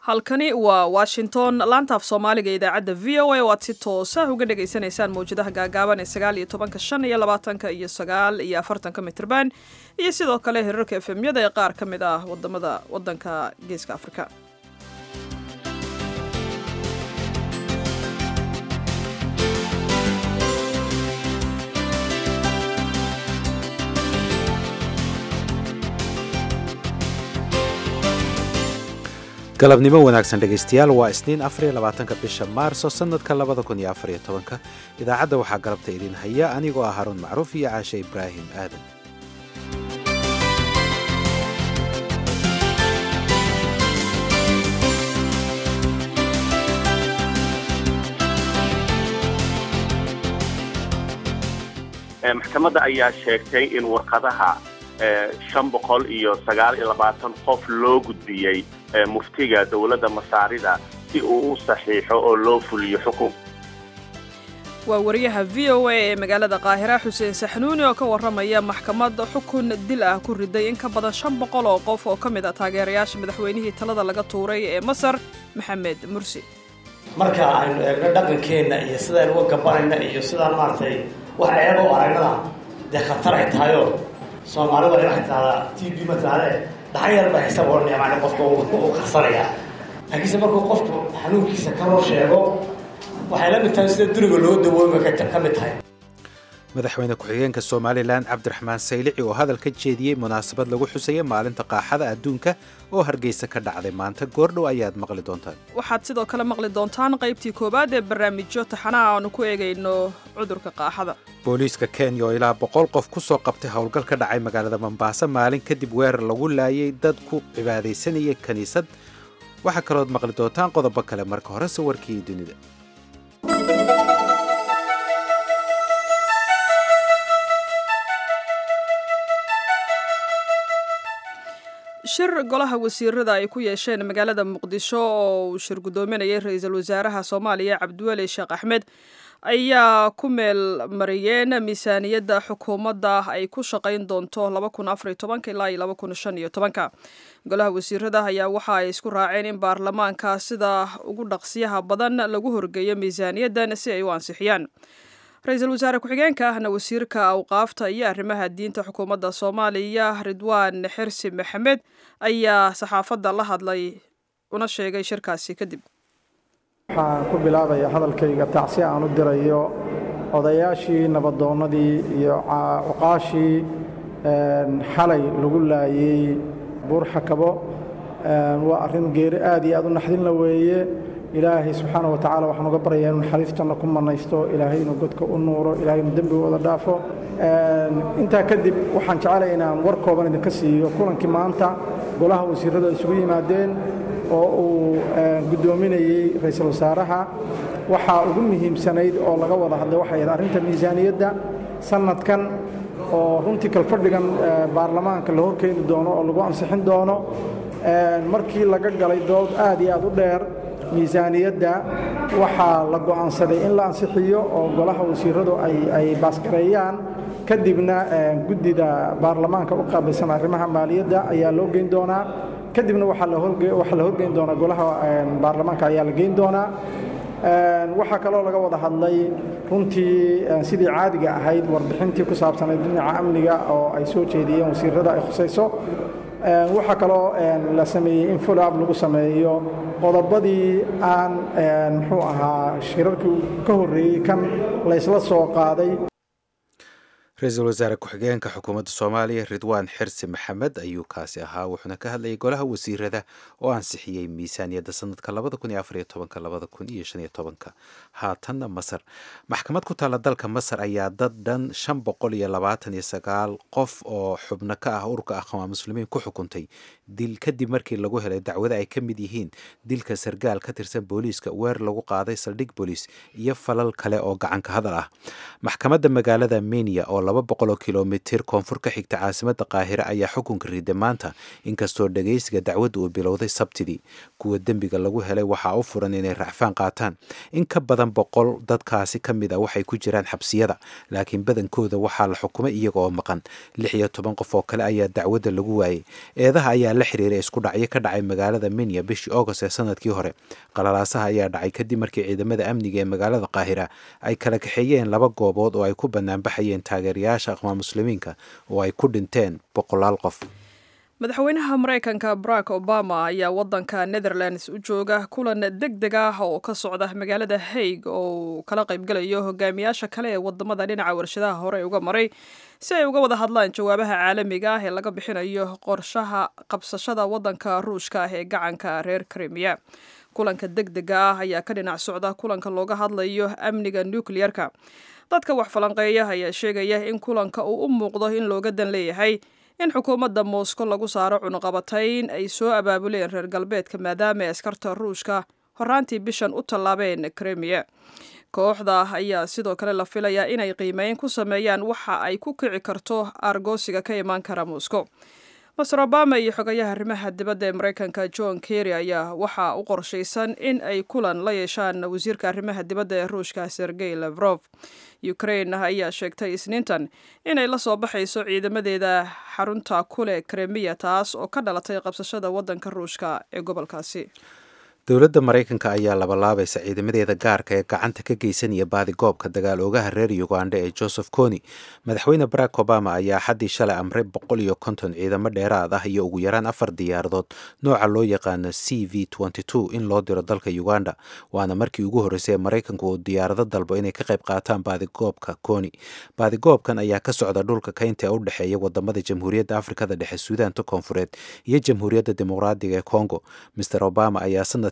halkani waa Washington laantaaf Soomaaliga idaacadda VOA oo aad si toos ah uga dhageysanaysaan mowjadaha gaagaaban ee 19 iyo 20 iyo 9 iyo 40 mitirban iyo sidoo kale hirarka FM-yada ee qaar ka mid ah wadanka Geeska Afrika. galabnimo wanaagsan dhegaystayaal waa isniin 24 bisha maarso sanadka 2014 idaacadda waxaa galabta idin haya anigoo ah Harun Macruuf iyo Caashe Ibraahim Aadan. maxkamadda ayaa sheegtay in warqadaha 529 qof loo gudbiyay muftiga dawladda Masaarida si uu u saxiixo oo loo fuliyo xukun. waa wariyaha VOA ee magaalada Qaahira Xuseen Saxnuuni oo ka waramaya maxkamadda xukun dil ah ku riday in ka badan 500 oo qof oo kamid ah taageerayaasha madaxweynihii talada laga tuuray ee Masar Maxamed Mursi. marka aynu eegno dhaqankeena iyo sida aynu uga gabanayna iyo sida maartay wax ayaba oo aragnada de khatar ay tahay Soomaalidu waxay tahay TV matalaad dhaxayar baa xisaab oo neemaan qofka uu qarsanaya laakiin markuu qofku xanuunkiisa ka hor sheego waxay la mid tahay sida duriga loo dawoomay ka mid tahay madaxweyne ku-xigeenka Soomaaliland Cabdiraxmaan Saylici oo hadal ka jeediyay munaasabad lagu xusayay maalinta qaaxada adduunka oo Hargeysa ka dhacday maanta goordhow ayaad maqli doontaan. waxaad sidoo kale maqli doontaan qaybtii koobaad ee barnaamijyo taxanaha aan ku eegayno cudurka qaaxada. booliiska Kenya oo ilaa 100 qof ku soo qabtay howlgal ka dhacay magaalada Mombasa maalin kadib weerar lagu laayay dad ku cibaadeysanayay kaniisad. waxa kale oo maqli doontaan qodobo kale marka hore warkii dunida. shir golaha wasiirada ay ku yeesheen magaalada Muqdisho oo uu shir gudoominayay ra'iisul wasaaraha Soomaaliya Cabdiweli Sheekh Axmed ayaa ku meel mariyeen miisaaniyadda xukuumadda ay ku shaqayn doonto 2014 ilaa 2015. golaha wasiirada ayaa waxa ay isku raaceen in baarlamaanka sida ugu dhaqsiyaha badan lagu horgeeyo miisaaniyaddan si ay u ansixiyaan. ra'iisul wasaare ku-xigeenka ahna wasiirka awqaafta iyo arrimaha diinta xukuumadda Soomaaliya Ridwaan Xirsi Maxamed ayaa saxaafadda la hadlay una sheegay shirkaasi kadib. waxaan ku bilaabayaa hadalkayga tacsi aan u dirayo odayaashii nabadoonnadii iyo cuqaashii xalay lagu laayay Buur-Xakabo waa arrin geeri aad iyo aad u naxdin la weeye. ilaahay subxaanahu wa tacaala waxaan uga baryayaa inuu naxariistanna ku manaysto ilaahay inuu godka u nuuro ilaahay inuu dembigooda dhaafo. intaa kadib waxaan jecelahay inaan war kooban idinka siiyo kulankii maanta golaha wasiirrada isugu yimaadeen oo uu gudoominayay ra'iisul wasaaraha. waxaa ugu muhiimsanayd oo laga wada hadlay waxay ahayd arrinta miisaaniyadda sanadkan oo runtii kalfadhigan baarlamaanka la horkeeni doono oo lagu ansixin doono. markii laga galay dood aad iyo aad u dheer miisaaniyadda waxaa la go'aansaday in la ansixiyo oo golaha wasiirradu ay baasgareeyaan kadibna guddida baarlamaanka u qaabilsan arrimaha maaliyadda ayaa loo geyn doonaa kadibna waxaa la horgeyn doonaa golaha baarlamaanka ayaa la geyn doonaa. waxaa kaloo laga wada hadlay runtii sidii caadiga ahayd warbixintii ku saabsanayd dhinaca amniga oo ay soo jeediyeen wasiirrada ay khusayso. waxaa kaloo la sameeyey in follow up lagu sameeyo qodobadii aan muxuu ahaa shirarkii ka horreeyey kan la isla soo qaaday. ra'iisul wasaare ku-xigeenka xukuumadda Soomaaliya Ridwaan Xirsi Maxamed ayuu kaasi ahaa wuxuuna ka hadlayay golaha wasiirada oo ansixiyay miisaaniyadda sanadka 2014-2015. haatanna Masar maxkamad ku taala dalka Masar ayaa dad dhan 529 qof oo xubno ka ah ururka aqoon muslimiin ku xukuntay dil kadib markii lagu helay dacwado ay ka mid yihiin dilka sargaal ka tirsan booliiska weer lagu qaaday saldhig booliis iyo falal kale oo gacan ka hadal ah. maxkamadda magaalada Minya oo 200 kilomitir koonfur ka xigta caasimadda qaahire ayaa xukunka riday maanta inkastoo dhagaysiga dacwadda uu bilowday sabtidii. kuwa dembiga lagu helay waxaa u furan inay racfaan qaataan. in ka badan 100 dadkaasi ka mid ah waxay ku jiraan xabsiyada, laakiin badankooda waxaa la xukumay iyaga oo maqan. 16 qof oo kale ayaa dacwadda lagu waayay. eedaha ayaa la xiriiray isku dhacyo ka dhacay magaalada Minya bishii August ee sanadkii hore. qalalaasaha ayaa dhacay kadib markii ciidamada amniga ee magaalada qaahira ay kala kaxeeyeen 2 goobood oo ay ku banaanbaxayeen taageerayaasha aqoon muslimiinka oo ay ku dhinteen 100 qof. madaxweynaha Mareykanka Barack Obama ayaa wadanka Netherlands u jooga kulan degdeg ah oo ka socda magaalada Hague oo kala qaybgalayo hogaamiyaasha kale ee wadamada dhinaca warshadaha hore uga maray si ay uga wada hadlaan jawaabaha caalamiga ah ee laga bixinayo qorshaha qabsashada wadanka Ruushka ah ee gacanka reer Crimea. kulanka degdega ah ayaa ka dhinac socda kulanka looga hadlayo amniga nuclearka. dadka wax falanqeeya ayaa sheegaya in kulanka uu u muuqdo in looga dan leeyahay in xukuumadda Moscow lagu saaro cunaqabatayn ay soo abaabuleen reer galbeedka maadaama askarta Ruushka horaantii bishan u tallaabeen Crimea. kooxda ayaa sidoo kale la filayaa inay qiimeyn ku sameeyaan waxa ay ku kici karto argosiga ka imaan kara Moscow. Mr. Obama iyo xogayaha arrimaha dibadda ee Mareykanka John Kerry ayaa waxa u qorshaysan in ay kulan la yeeshaan wasiirka arrimaha dibadda ee Ruushka Sergey Lavrov. Ukraine ayaa sheegtay Isniintan inay la soo baxayso ciidamadeeda xarunta kule Crimea taas oo ka dhalatay qabsashada wadanka Ruushka ee gobolkaasi. dowladda Mareykanka ayaa labalaabaysa ciidamadeeda gaarka ee gacanta ka geysanaya baadigoobka dagaal oogaha reer Uganda ee Joseph Kony. madaxweyne Barack Obama ayaa xaddii shalay amray 150 ciidamo dheeraad ah iyo ugu yaraan 4 diyaaradood nooca loo yaqaano CV-22 in loo diro dalka Uganda. waana markii ugu horreysay ee Mareykanku uu diyaarado dalbo inay ka qayb qaataan baadigoobka Kony. baadigoobkan ayaa ka socda dhulka kaynta u dhaxeeya wadamada Jamhuuriyadda Afrikada Dhexe, Suudaanta Koonfureed iyo Jamhuuriyadda Dimuqraadiga ee Congo. Mr. Obama ayaa sanadkii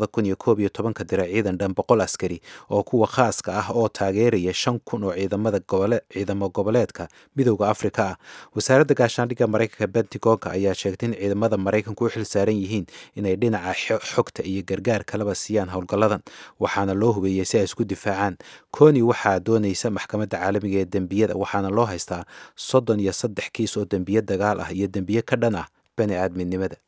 2011 diray ciidan dhan 100 askari oo kuwa khaaska ah oo taageeraya 5,000 oo ciidamo goboleedka midowga Afrika ah. wasaaradda gaashaandhigga Mareykanka Pentagonka ayaa sheegtay in ciidamada Mareykanku u xil saaran yihiin inay dhinaca xogta iyo gargaar kalaba siiyaan howlgalladan, waxaana loo hubeeyay si ay isku difaacaan. Kony waxaa doonaysa maxkamadda caalamiga ee dembiyada, waxaana loo haystaa 33 kiis oo dembiye dagaal ah iyo dembiye ka dhan ah bani aadminimada.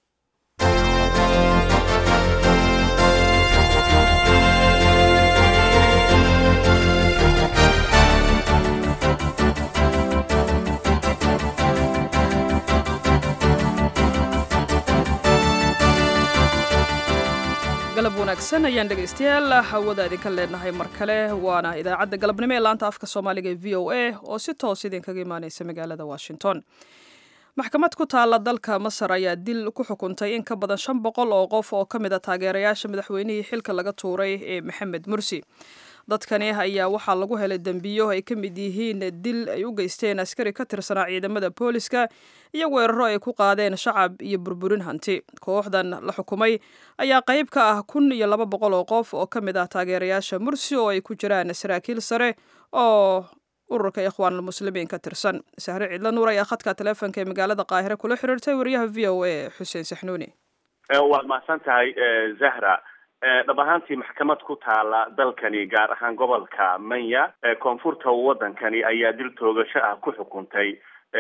galab wanaagsan ayaan dhegaystayaal hawada idinka leenahay mar kale. waana idaacadda galabnimo ee laanta afka Soomaaliga ee VOA oo si toos idinkaga imaanaysa magaalada Washington. maxkamad ku taala dalka Masar ayaa dil ku xukuntay in ka badan 500 oo qof oo ka mid ah taageerayaasha madaxweynihii xilka laga tuuray ee Mohamed Mursi. dadkani ayaa waxaa lagu helay dambiyo ay ka mid yihiin dil ay u geysteen askari ka tirsanaa ciidamada booliska iyo weeraro ay ku qaadeen shacab iyo burburin hanti. kooxdan la xukumay ayaa qayb ka ah 1,200 oo qof oo ka mid ah taageerayaasha Mursi oo ay ku jiraan saraakiil sare oo ururka Ikhwaanul Muslimiin ka tirsan. Sahre Cidla Nuur ayaa khadka taleefanka ee magaalada Qaahire kula xiriirtay wariyaha VOA Xuseen Saxnuuni. waad mahadsan tahay Zahra. dhab ahaantii maxkamad ku taala dalkani gaar ahaan gobolka Manya koonfurta wadankani ayaa dil toogasho ah ku xukuntay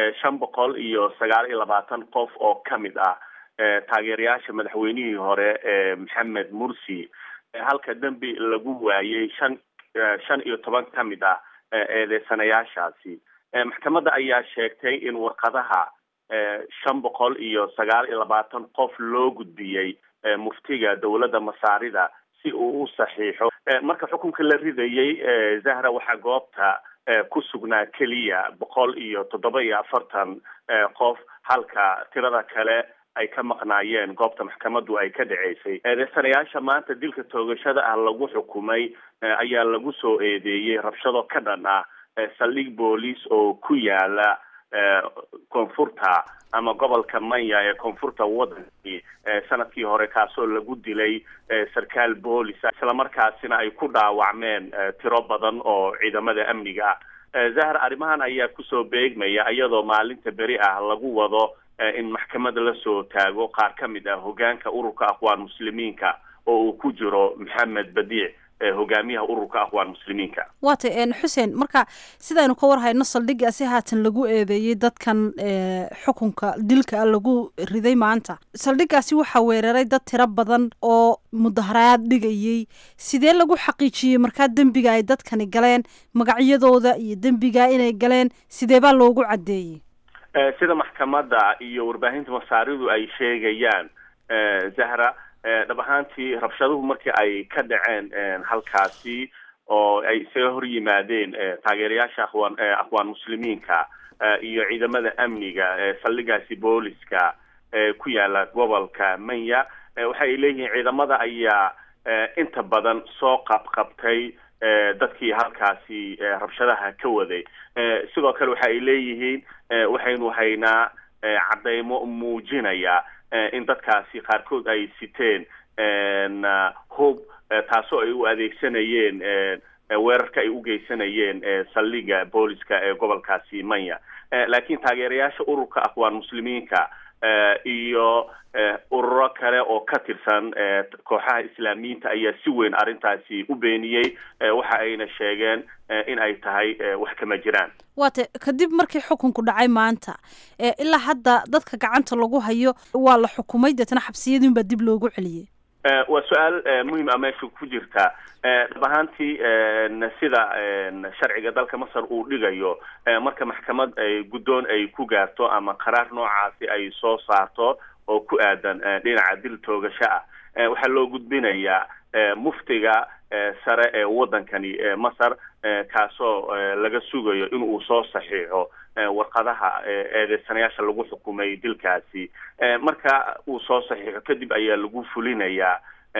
529 qof oo ka mid ah taageerayaasha madaxweynihii hore Mohamed Mursi, halka dambi lagu waayay 15 ka mid ah eedeysanayaashaasi. maxkamadda ayaa sheegtay in warqadaha 529 qof loo gudbiyay muftiga dowladda Masaarida si uu u saxiixo. marka xukunka la ridayay Zahra waxaa goobta ku sugnaa keliya 147 qof, halka tirada kale ay ka maqnaayeen goobta maxkamaddu ay ka dhaceysay. eedeysanayaasha maanta dilka toogashada ah lagu xukumay ayaa lagu soo eedeeyey rabshado ka dhan ah saldhig booliis oo ku yaala koonfurta ama gobolka Manya ee koonfurta wadankii sanadkii hore, kaasoo lagu dilay sarkaal boolis isla markaasina ay ku dhaawacmeen tiro badan oo ciidamada amniga ah. Zahra, arrimahan ayaa kusoo beegmaya iyadoo maalinta beri ah lagu wado in maxkamadda la soo taago qaar ka mid ah hogaanka ururka Aqwaan Muslimiinka oo uu ku jiro Mohamed Badiic hogaamiyaha ururka akhwaan muslimiinka. waata xuseen marka sidaynu ka war hayno saldhigaasi haatan lagu eedeeyey dadkan xukunka dilka lagu riday maanta saldhigaasi waxaa weeraray dad tiro badan oo mudaharaad dhigayey sidee lagu xaqiijiyey markaa dembiga ay dadkani galeen magacyadooda iyo dembiga inay galeen sidee baa loogu caddeeyey sida maxkamadda iyo warbaahinta masaaridu ay sheegayaan zahra dhab ahaantii rabshaduhu markii ay ka dhaceen halkaasi oo ay isaga hor yimaadeen taageerayaasha akhwaan muslimiinka iyo ciidamada amniga saldhigaasi booliska ku yaala gobolka Manya waxay leeyihiin ciidamada ayaa inta badan soo qabqabtay dadkii halkaasi rabshadaha ka waday sidoo kale waxay leeyihiin waxaynu haynaa cadeymo muujinaya in dadkaasi qaarkood ay siteen hub taasoo ay u adeegsanayeen weerarka ay u geysanayeen saldhiga booliska ee gobolkaasi Manya laakiin taageerayaasha ururka akhwaan muslimiinka iyo ururo kale oo ka tirsan kooxaha islaamiyiinta ayaa si weyn arrintaasi u beeniyey waxa ayna sheegeen in ay tahay wax kama jiraan waata kadib markii xukunku dhacay maanta ilaa hadda dadka gacanta lagu hayo waa la xukumay deetana xabsiyadiin baa dib loogu celiyey waa su-aal muhiim ah meesha ku jirta dhab ahaantii sida sharciga dalka Masar uu dhigayo marka maxkamad guddoon ay ku gaarto ama qaraar noocaasi ay soo saarto oo ku aadan dhinaca dil toogasho ah waxaa loo gudbinayaa muftiga sare ee wadankani Masar kaasoo laga sugayo in uu soo saxiixo warqadaha eedeysanayaasha lagu xukumay dilkaasi marka uu soo saxiixo kadib ayaa lagu fulinayaa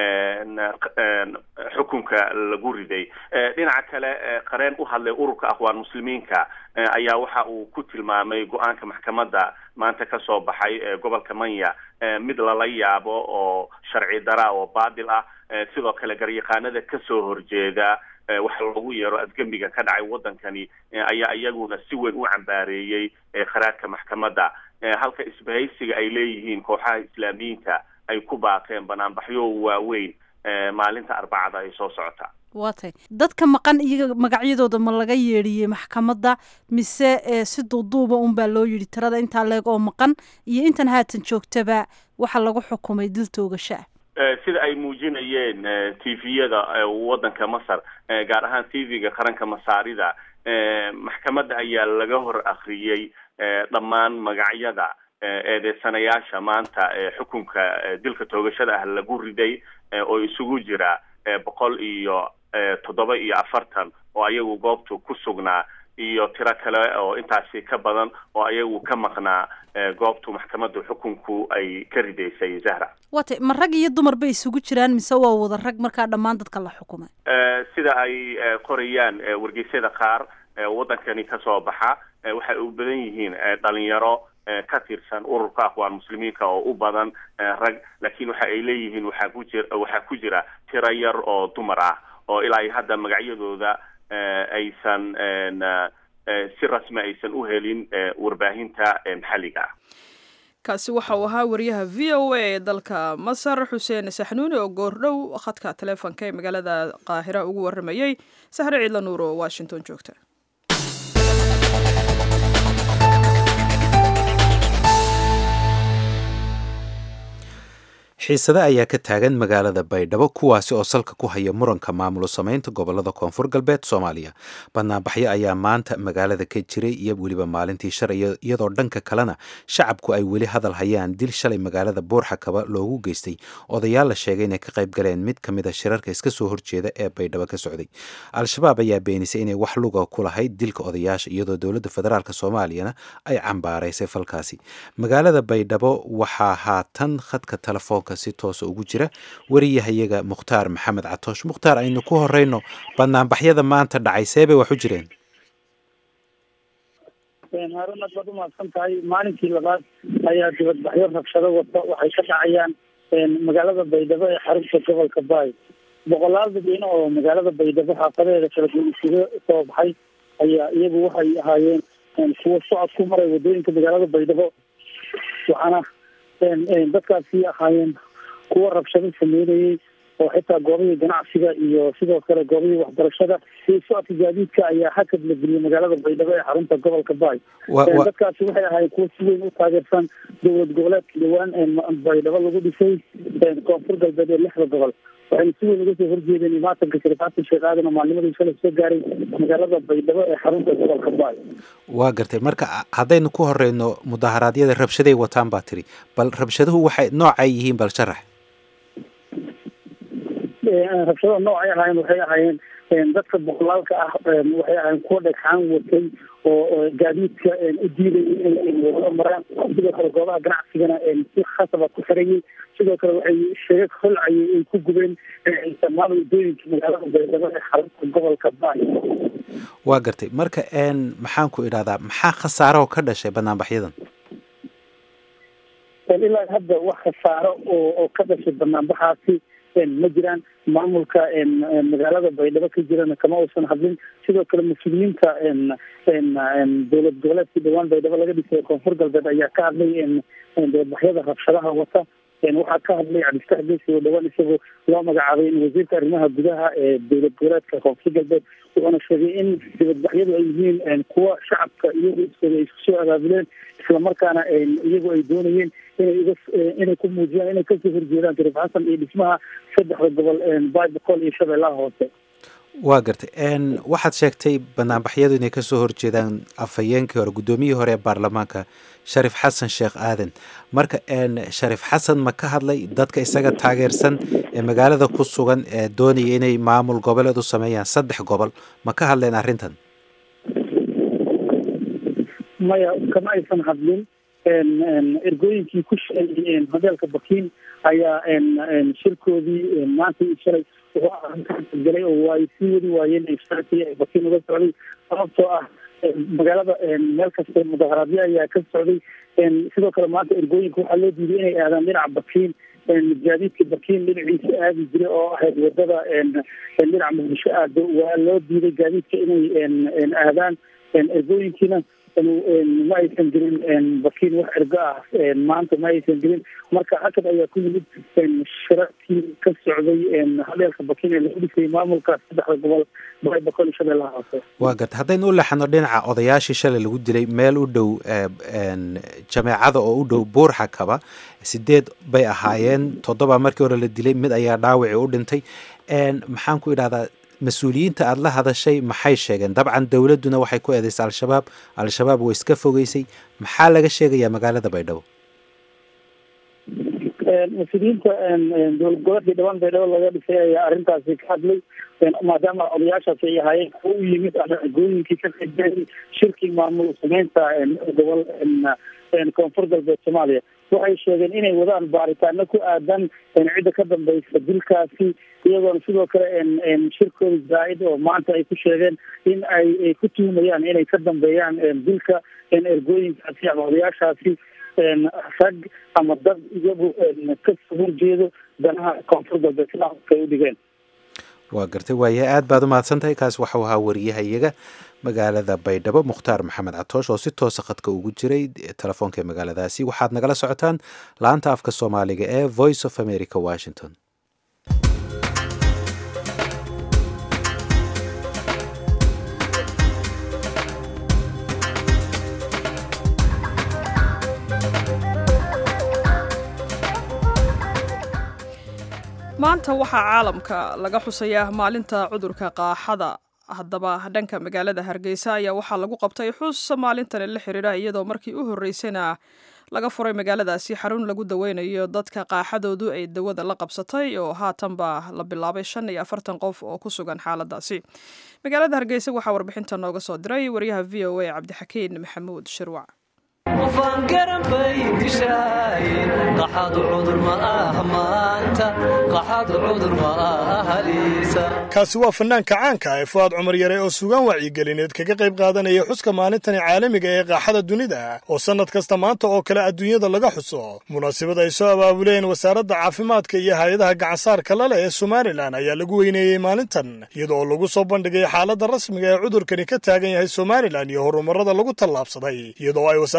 xukunka lagu riday dhinaca kale qareen u hadlay ururka akhwaan muslimiinka ayaa waxa uu ku tilmaamay go-aanka maxkamadda maanta ka soo baxay gobolka Manya mid lala yaabo oo sharci dara oo baadil ah sidoo kale garyaqaanada ka soo horjeeda waxa lagu yeero asgambiga ka dhacay wadankani ayaa iyaguna si weyn u cambaareeyay qaraarka maxkamadda halka isbahaysiga ay leeyihiin kooxaha islaamiyiinta ay ku baaqeen banaanbaxyo waaweyn maalinta Arbacada ay soo socota waatay dadka maqan iyaga magacyadooda ma laga yeedhiyey maxkamadda mise si duuduuba un baa loo yidhi tirada intaa leeg oo maqan iyo intan haatan joogtaba waxa lagu xukumay dil toogasho sida ay muujinayeen TV-yada wadanka Masar gaar ahaan TV-ga qaranka Masaarida maxkamadda ayaa laga hor akhriyay dhammaan magacyada eedeysanayaasha maanta xukunka dilka toogashada ah lagu riday oo isugu jira 147 oo ayagu goobtu ku sugnaa iyo tiro kale oo intaasi ka badan oo ayagu ka maqnaa goobtu maxkamaddu xukunku ay ka ridaysay Zahra waata ma rag iyo dumar bay isugu jiraan mise waa wada rag markaa dhammaan dadka la xukumay sida ay qorayaan wargeysyada qaar wadankani ka soo baxa waxay u badan yihiin dhalinyaro ka tirsan ururka akhwaan muslimiinka oo u badan rag laakiin waxa ay leeyihiin waxa ku jira tiro yar oo dumar ah oo ilaa hadda magacyadooda aysan si rasmi aysan u helin warbaahinta maxalliga ah kaasi waxa uu ahaa wariyaha VOA ee dalka Masar Xuseen Saxnuuni oo goordhow khadka taleefanka ee magaalada Qaahira ugu waramayay Sahre Ciidla Nuur oo Washington joogta xiisada ayaa ka taagan magaalada Baydhabo kuwaasi oo salka ku haya muranka maamulo sameynta gobolada Koonfur Galbeed Soomaaliya badnaanbaxyo ayaa maanta magaalada ka jiray iyo weliba maalintii shalay iyadoo dhanka kalena shacabku ay weli hadal hayaan dil shalay magaalada Buurxakaba loogu geystay odayaal la sheegay inay ka qayb galeen mid ka mid ah shirarka iska soo horjeeda ee Baydhabo ka socday al-shabaab ayaa beenisay inay wax luga ku lahayd dilka odayaasha iyadoo dowladda federaalka Soomaaliyana ay cambaaraysay falkaasi magaalada Baydhabo waxaa haatan khadka telefoonka si toos ugu jira wariyahayaga Mukhtaar Maxamed Catoosh Mukhtaar aynu ku horeyno badnaanbaxyada maanta dhacay seebay wax u jireen Haruna baad umahadsan tahay maalintii labaad ayaa dibadbaxyo rabshado wata waxay ka dhacayaan magaalada Baydhabo ee xarunta gobolka Baay boqolaal dadweyne oo magaalada Baydhabo xaafadeeda kala duwan soo baxay ayaa iyagu waxay ahaayeen kuwa socod ku maray wadooyinka magaalada Baydhabo waxaana dadkaasi ahaayeen kuwa rabshado sameeyay oo xitaa goobihii ganacsiga iyo sidoo kale goobihii waxbarashada iyo socodka gaadiidka ayaa hakad la geliyay magaalada baydhabo ee xarunta gobolka baay. dadkaasi waxay ahaayeen kuwo si weyn u taageersan dowlad goboleedka dhawaan baydhabo lagu dhisay koonfur galbeed ee 6 gobol. waxayna si weyn uga soo horjeedeen imaatanka Shariif Xasan Sheekh Aadan oo maalnimadii shalay soo gaaray magaalada baydhabo ee xarunta gobolka baay. waa gartay. marka haddaynu ku horeyno mudaharaadyada rabshaday wataan baa tiri, bal rabshaduhu waxay noocay yihiin bal sharax. rabshada noocay ahaayeen waxay ahaayeen dadka boqolaalka ah waxay ahaayeen kuwa dhagxaan watay oo gaadiidka u diidayay inay wada maraan, sidoo kale goobaha ganacsigana si khasaba ku xirayay, sidoo kale waxay sheegay holcayay ay ku gubeen dhammaan wadooyinka magaalada baydhabo ee xarunta gobolka baay. waa gartay. marka maxaan ku idhahdaa, maxaa khasaaro ka dhashay banaanbaxyadan? ilaa hadda wax khasaaro oo ka dhashay banaanbaxaasi ma jiraan. maamulka magaalada baydhabo ka jirana kama uusan hadlin. sidoo kale mas-uuliyiinta dowlad goboleedkii dhawaan baydhabo laga dhisay koonfur galbeed ayaa ka hadlay dibadbaxyada rabshadaha wata. waxaa ka hadlay cabdifataax geesi oo dhawaan isagoo loo magacaabay in wasiirka arrimaha gudaha ee dowlad goboleedka koonfur galbeed, wuxuuna sheegay in dibadbaxyadu ay yihiin kuwa shacabka iyagu iskooda ay isku soo abaabuleen, islamarkaana iyagu ay doonayeen inay ku muujiyaan inay kasoo horjeedaan Shariif Xasan iyo dhismaha 3 gobol baay boqol iyo shabeellaha hoose. waa gartay. waxaad sheegtay banaanbaxyadu inay kasoo horjeedaan afhayeenkii hore, guddoomiyihii hore ee baarlamaanka Shariif Xasan Sheekh Aadan. marka Shariif Xasan ma ka hadlay dadka isaga taageersan ee magaalada ku sugan ee doonaya inay maamul goboleed u sameeyaan 3 gobol, ma ka hadleen arrintan? maya, kama aysan hadlin. ergooyinkii ku sheegay hoteelka Bakiin ayaa shirkoodii maanta shalay galay oo way sii wadi waayeen shirkii Bakiin uga socday, sababtoo ah magaalada meel kasta mudaharaadyo ayaa ka socday. sidoo kale maanta ergooyinka waxaa loo diiday inay aadaan dhinaca Bakiin, gaadiidka Bakiin dhinaciisa aadi jiray oo ahayd wadada dhinaca Muqdisho aado, waa loo diiday gaadiidka inay aadaan. ergooyinkiina ma aysan gelin Bakiin wax ergo ah maanta ma aysan gelin. marka hakad ayaa ku yimid shirarkii ka socday hoteelka Bakiin ee lagu dhisay maamulka 3 gobol baay boqol iyo shabeellaha hoose. waa gartay. haddaynu u leexano dhinaca odayaashii shalay lagu dilay meel u dhow jameecada oo u dhow Buur-Xakaba, 8 bay ahaayeen, 7 markii hore la dilay, mid ayaa dhaawacii u dhintay. maxaan ku idhahdaa, mas-uuliyiinta aada la hadashay maxay sheegeen? dabcan dowladduna waxay ku eedeysay al-shabaab way iska fogeysay. maxaa laga sheegayaa magaalada baydhabo? mas-uuliyiinta dowlad goboleedkii dhawaan baydhabo laga dhisay ayaa arrintaasi ka hadlay, maadaama odayaashaasi ay ahaayeen kuwo u yimid ergooyinkii ka qaybgalay shirkii maamul sameynta gobol koonfur galbeed Soomaaliya. waxay sheegeen inay wadaan baaritaano ku aadan cidda ka dambeysa dilkaasi, iyagoona sidoo kale shirkooda zaaid oo maanta ay ku sheegeen in ay ku tuhumayaan inay ka dambeeyaan dilka ergooyinkaasi ama odayaashaasi rag ama dad iyagu kasoo horjeedo danaha koonfur galbeed sida ay u dhigeen. waa gartay. waayahay, aad baad u mahadsantahay. kaas waxau ahaa wariyahayaga magaalada baydhabo Mukhtaar Maxamed Catoosh oo si toosa khadka ugu jiray telefoonka magaaladaasi. waxaad nagala socotaan laanta afka Soomaaliga ee Voice of America, Washington. maanta waxaa caalamka laga xusayaa maalinta cudurka qaaxada. haddaba dhanka magaalada Hargeysa ayaa waxaa lagu qabtay xus maalintan la xiriira, iyadoo markii u horeysayna laga furay magaaladaasi xarun lagu daweynayo dadka qaaxadoodu ay dawada la qabsatay, oo haatanba la bilaabay 45 qof oo ku sugan xaaladaasi. magaalada Hargeysa waxaa warbixinta nooga soo diray wariyaha VOA Cabdixakiin Maxamuud Shirwac. وفان قرن بيدشاي قحط عذر ما مانتا قحط عذر ما أهليسا kaasi waa fanaanka caanka ah ee Fuad Cumar Yare oo sugan wacyigelineed kaga qayb qaadanaya xuska maalintan caalamiga ee qaaxada dunida oo sanad kasta maanta oo kale adduunyada laga xuso. munaasabad ay soo abaabuleen wasaaradda caafimaadka iyo hay'adaha gacansaarka leh ee Soomaaliland ayaa lagu weyneeyay maalintan, iyadoo lagu soo bandhigay xaaladda rasmiga ee cudurkani ka taagan yahay Soomaaliland iyo horumarada lagu tallaabsaday, iyadoo ay wasaaradda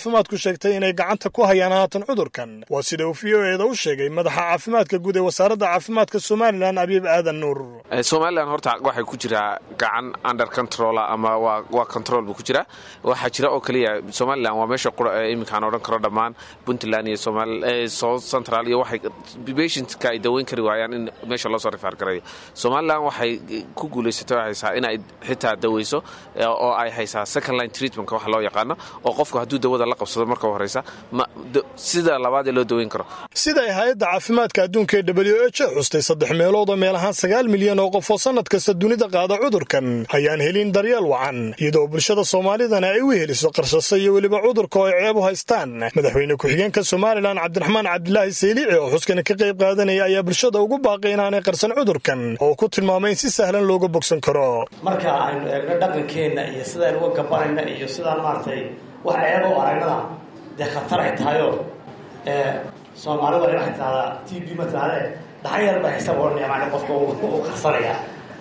caafimaadku sheegtay inay gacanta ku hayaan haatan cudurkan. waa sida uu VOA-da u sheegay madaxa caafimaadka guud ee wasaaradda caafimaadka Somaliland Abiib Aadan Nuur. Somaliland horta waxay ku jiraa gacan under control ama waa control ku jira. waxa jira oo kaliya Somaliland waa meesha iminkaan oran karo dhammaan Puntland iyo South Central iyo waxay patients-ka ay daweyn kari waayaan in meesha loo soo refer gareeyo. Somaliland waxay ku guuleysatay haysaa in ay xitaa daweyso oo ay haysaa second line treatment waxa loo yaqaan oo qofku hadduu dawada la qabsado marka horeysa sida labaad loo daweyn karo. sida hay'adda caafimaadka adduunka WHO xustay 3 meelood oo meel ahaan 9 milyan oo qof oo sanad kasta dunida qaada cudurkan ayaan helin daryeel wacan iyadoo bulshada Soomaalidana ay u heliso qarshasay iyo waliba cudurka oo ay ceeb u haystaan. madaxweyne ku-xigeenka Somaliland Cabdiraxmaan Cabdilaahi Saylici oo xuskana ka qayb qaadanaya ayaa bulshada ugu baaqay inaanay qarsan cudurkan oo ku tilmaamay in si sahlan looga bogsan karo. marka aynu eegno dhaqankeena iyo sida aynu uga gabanayna iyo sida maartay wax ceeb oo aragnada de khatar ay tahayo Soomaalidu waxay tahay TB matalaale dhaxayar baa xisaab oo neemaan qofka uu qarsanaya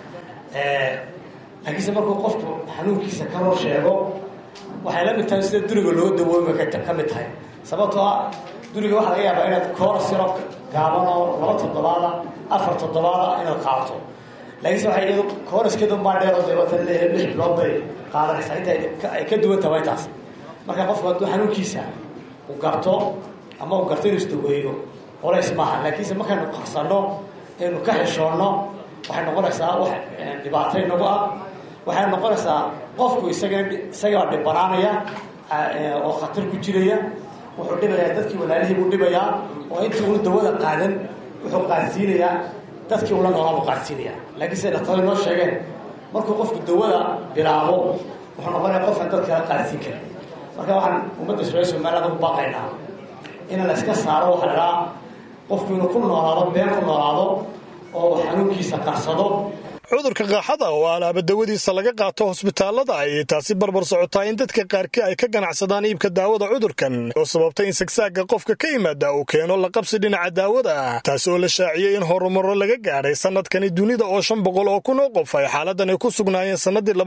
laakiin markuu qofku xanuunkiisa ka hor sheego waxay la mid tahay sida duriga loo dawoomo ka mid tahay sababtoo ah duriga waxa laga yaabaa inaad koor siro gaaban oo 2 toddobaad 4 toddobaad inaad qaato laakiin waxa iyadu kooraskeedu ma dheero deebata lix bilood bay qaadanaysaa inta ay ka duwan tahay taas marka qofku hadduu xanuunkiisa uu garto ama uu garto inuu isdaweeyo culays maaha laakiin markaanu qarsano inuu ka xishoono waxay noqonaysaa wax dhibaato inagu ah waxay noqonaysaa qofku isaga dhibanaanaya oo khatar ku jiraya wuxuu dhibayaa dadkii walaalihii buu dhibayaa oo intii uu dawada qaadan wuxuu qaadsiinayaa dadkii uu la noolaa buu qaadsiinayaa laakiin sida dhaqtar noo sheegeen markuu qofku dawada bilaabo wuxuu noqonayaa qof aan dadka qaadsiin karin marka waxaan ummadda Soomaaliyeed ugu baaqaynaa in la iska saaro waxa la qofku inuu ku noolaado been ku noolaado oo xanuunkiisa qarsado. cudurka qaaxada oo alaaba dawadiisa laga qaato hospitaalada ay taasi barbar socotaa in dadka qaarkii ay ka ganacsadaan iibka daawada cudurkan oo sababtay in sagsaaga qofka ka yimaada uu keeno la qabsi dhinaca daawada taas oo la shaaciyay in horumaro laga gaaray sanadkani dunida oo 500 oo kun oo qof ay xaaladan ku sugnaayeen sanadii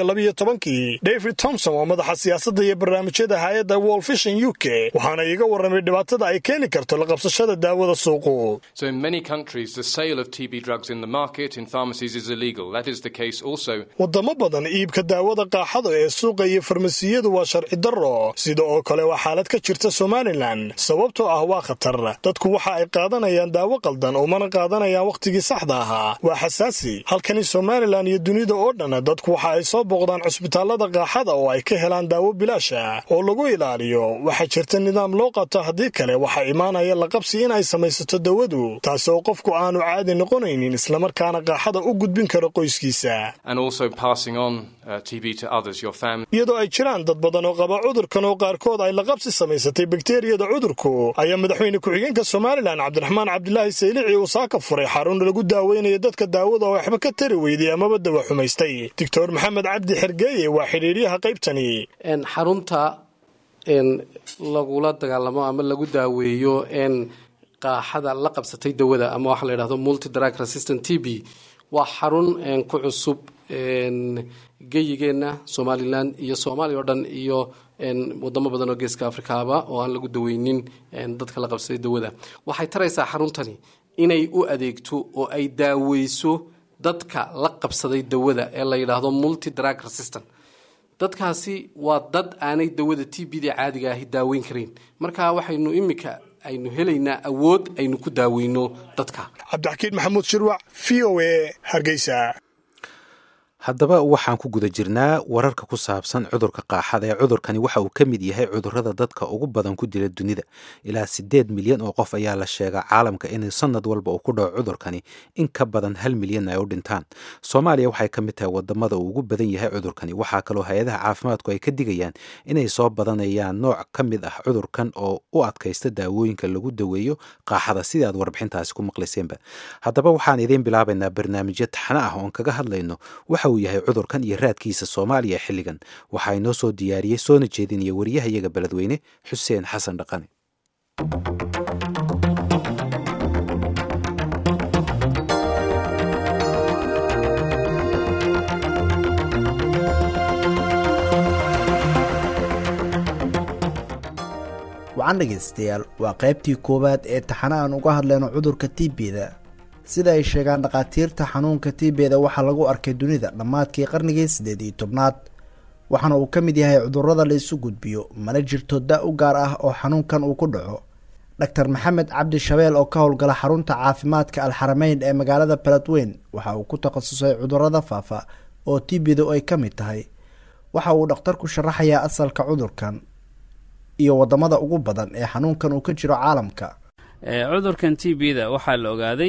2012 David Thompson oo madaxa siyaasadda iyo barnaamijyada hay'adda World Vision UK waxaana iga warramay dhibaatada ay keeni karto la qabsashada daawada suuqu. So in many countries the sale of TB drugs in the market in pharmacies is illegal. That is the case also. wadamo badan iibka daawada qaaxada ee suuqa iyo farmasiyadu waa sharci darro sida oo kale waa xaalad ka jirta Somaliland sababtoo ah waa khatar dadku waxa ay qaadanayaan daawo qaldan oo mana qaadanayaan waqtigii saxda ahaa waa xasaasi halkan Somaliland iyo dunida oo dhan dadku waxa ay soo booqdaan cusbitaalada qaaxada oo ay ka helaan daawo bilaash ah oo lagu ilaaliyo waxa jirta nidaam loo qaato hadii kale waxa imaanaya la qabsi in ay samaysato daawadu taas oo qofku aanu caadi noqonaynin isla markaana qaaxada u gudbin karo qoyskiisa and also passing on TB to others, your family. iyadoo ay jiraan dad badan oo qaba cudurkan oo qaarkood ay la qabsi samaysatay bakteeriyada cudurku ayaa madaxweyne ku-xigeenka Somaliland Cabdiraxmaan Cabdilaahi Saylici uu saaka furay xarun lagu daaweynayo dadka daawada oo waxba ka tari weydii amaba dawo xumaystay. Dr. Maxamed Cabdi Xergeeye waa xiriiriyaha qaybtani xarunta lagula dagaalamo ama lagu daaweeyo qaaxada la qabsatay dawada ama waxa la yiraahdo multi drug resistant TB waa xarun ku cusub geyigeena Somaliland iyo Soomaaliya oo dhan iyo wadamo badan oo geeska Afrikaaba oo aan lagu daweynin dadka la qabsaday dawada waxay taraysaa xaruntani inay u adeegto oo ay daaweyso dadka la qabsaday dawada ee la yiraahdo multi drug resistant dadkaasi waa dad aanay dawada TB-da caadiga ah daaweyn karin marka waxaynu imika aynu helaynaa awood aynu ku daaweyno dadka. Cabdixakiin Maxamuud Shirwac VOA Hargeysa. haddaba waxaan ku guda jirnaa wararka ku saabsan cudurka qaaxada ee cudurkani waxa uu ka mid yahay cudurrada dadka ugu badan ku dila dunida ilaa 8 milyan oo qof ayaa la sheegaa caalamka in sanad walba uu ku dhaco cudurkani in ka badan 1 milyan ay u dhintaan. Soomaaliya waxay ka mid tahay wadamada uu ugu badan yahay cudurkani waxaa kaloo hay'adaha caafimaadku ay ka digayaan inay soo badanayaan nooc ka mid ah cudurkan oo u adkaysta daawooyinka lagu daweeyo qaaxada sida aad warbixintaasi ku maqlayseenba. haddaba waxaan idin bilaabaynaa barnaamijyo taxane ah oo kaga hadlayno waxa uu yahay cudurkan iyo raadkiisa Soomaaliya xilligan waxa ay noo soo diyaariyay soona jeedinaya wariyahayaga beledweyne Xuseen Xasan Dhaqani. wacan dhegaystayaal waa qaybtii koowaad ee taxana aan uga hadlayno cudurka TB-da. sida ay sheegaan dhakhaatiirta xanuunka TB-da waxaa lagu arkay dunida dhammaadkii qarnigii 18aad waxaana uu ka mid yahay cudurrada la isu gudbiyo mana jirto da' u gaar ah oo xanuunkan uu ku dhaco. Dr. Maxamed Cabdi Shabeel oo ka howlgala xarunta caafimaadka Alxarameyn ee magaalada Beledweyne waxa uu ku takhasusay cudurrada faafa oo TB-du ay ka mid tahay. waxa uu dhakhtarku sharaxayaa asalka cudurkan iyo wadamada ugu badan ee xanuunkan uu ka jiro caalamka. cudurkan TB-da waxaa la ogaaday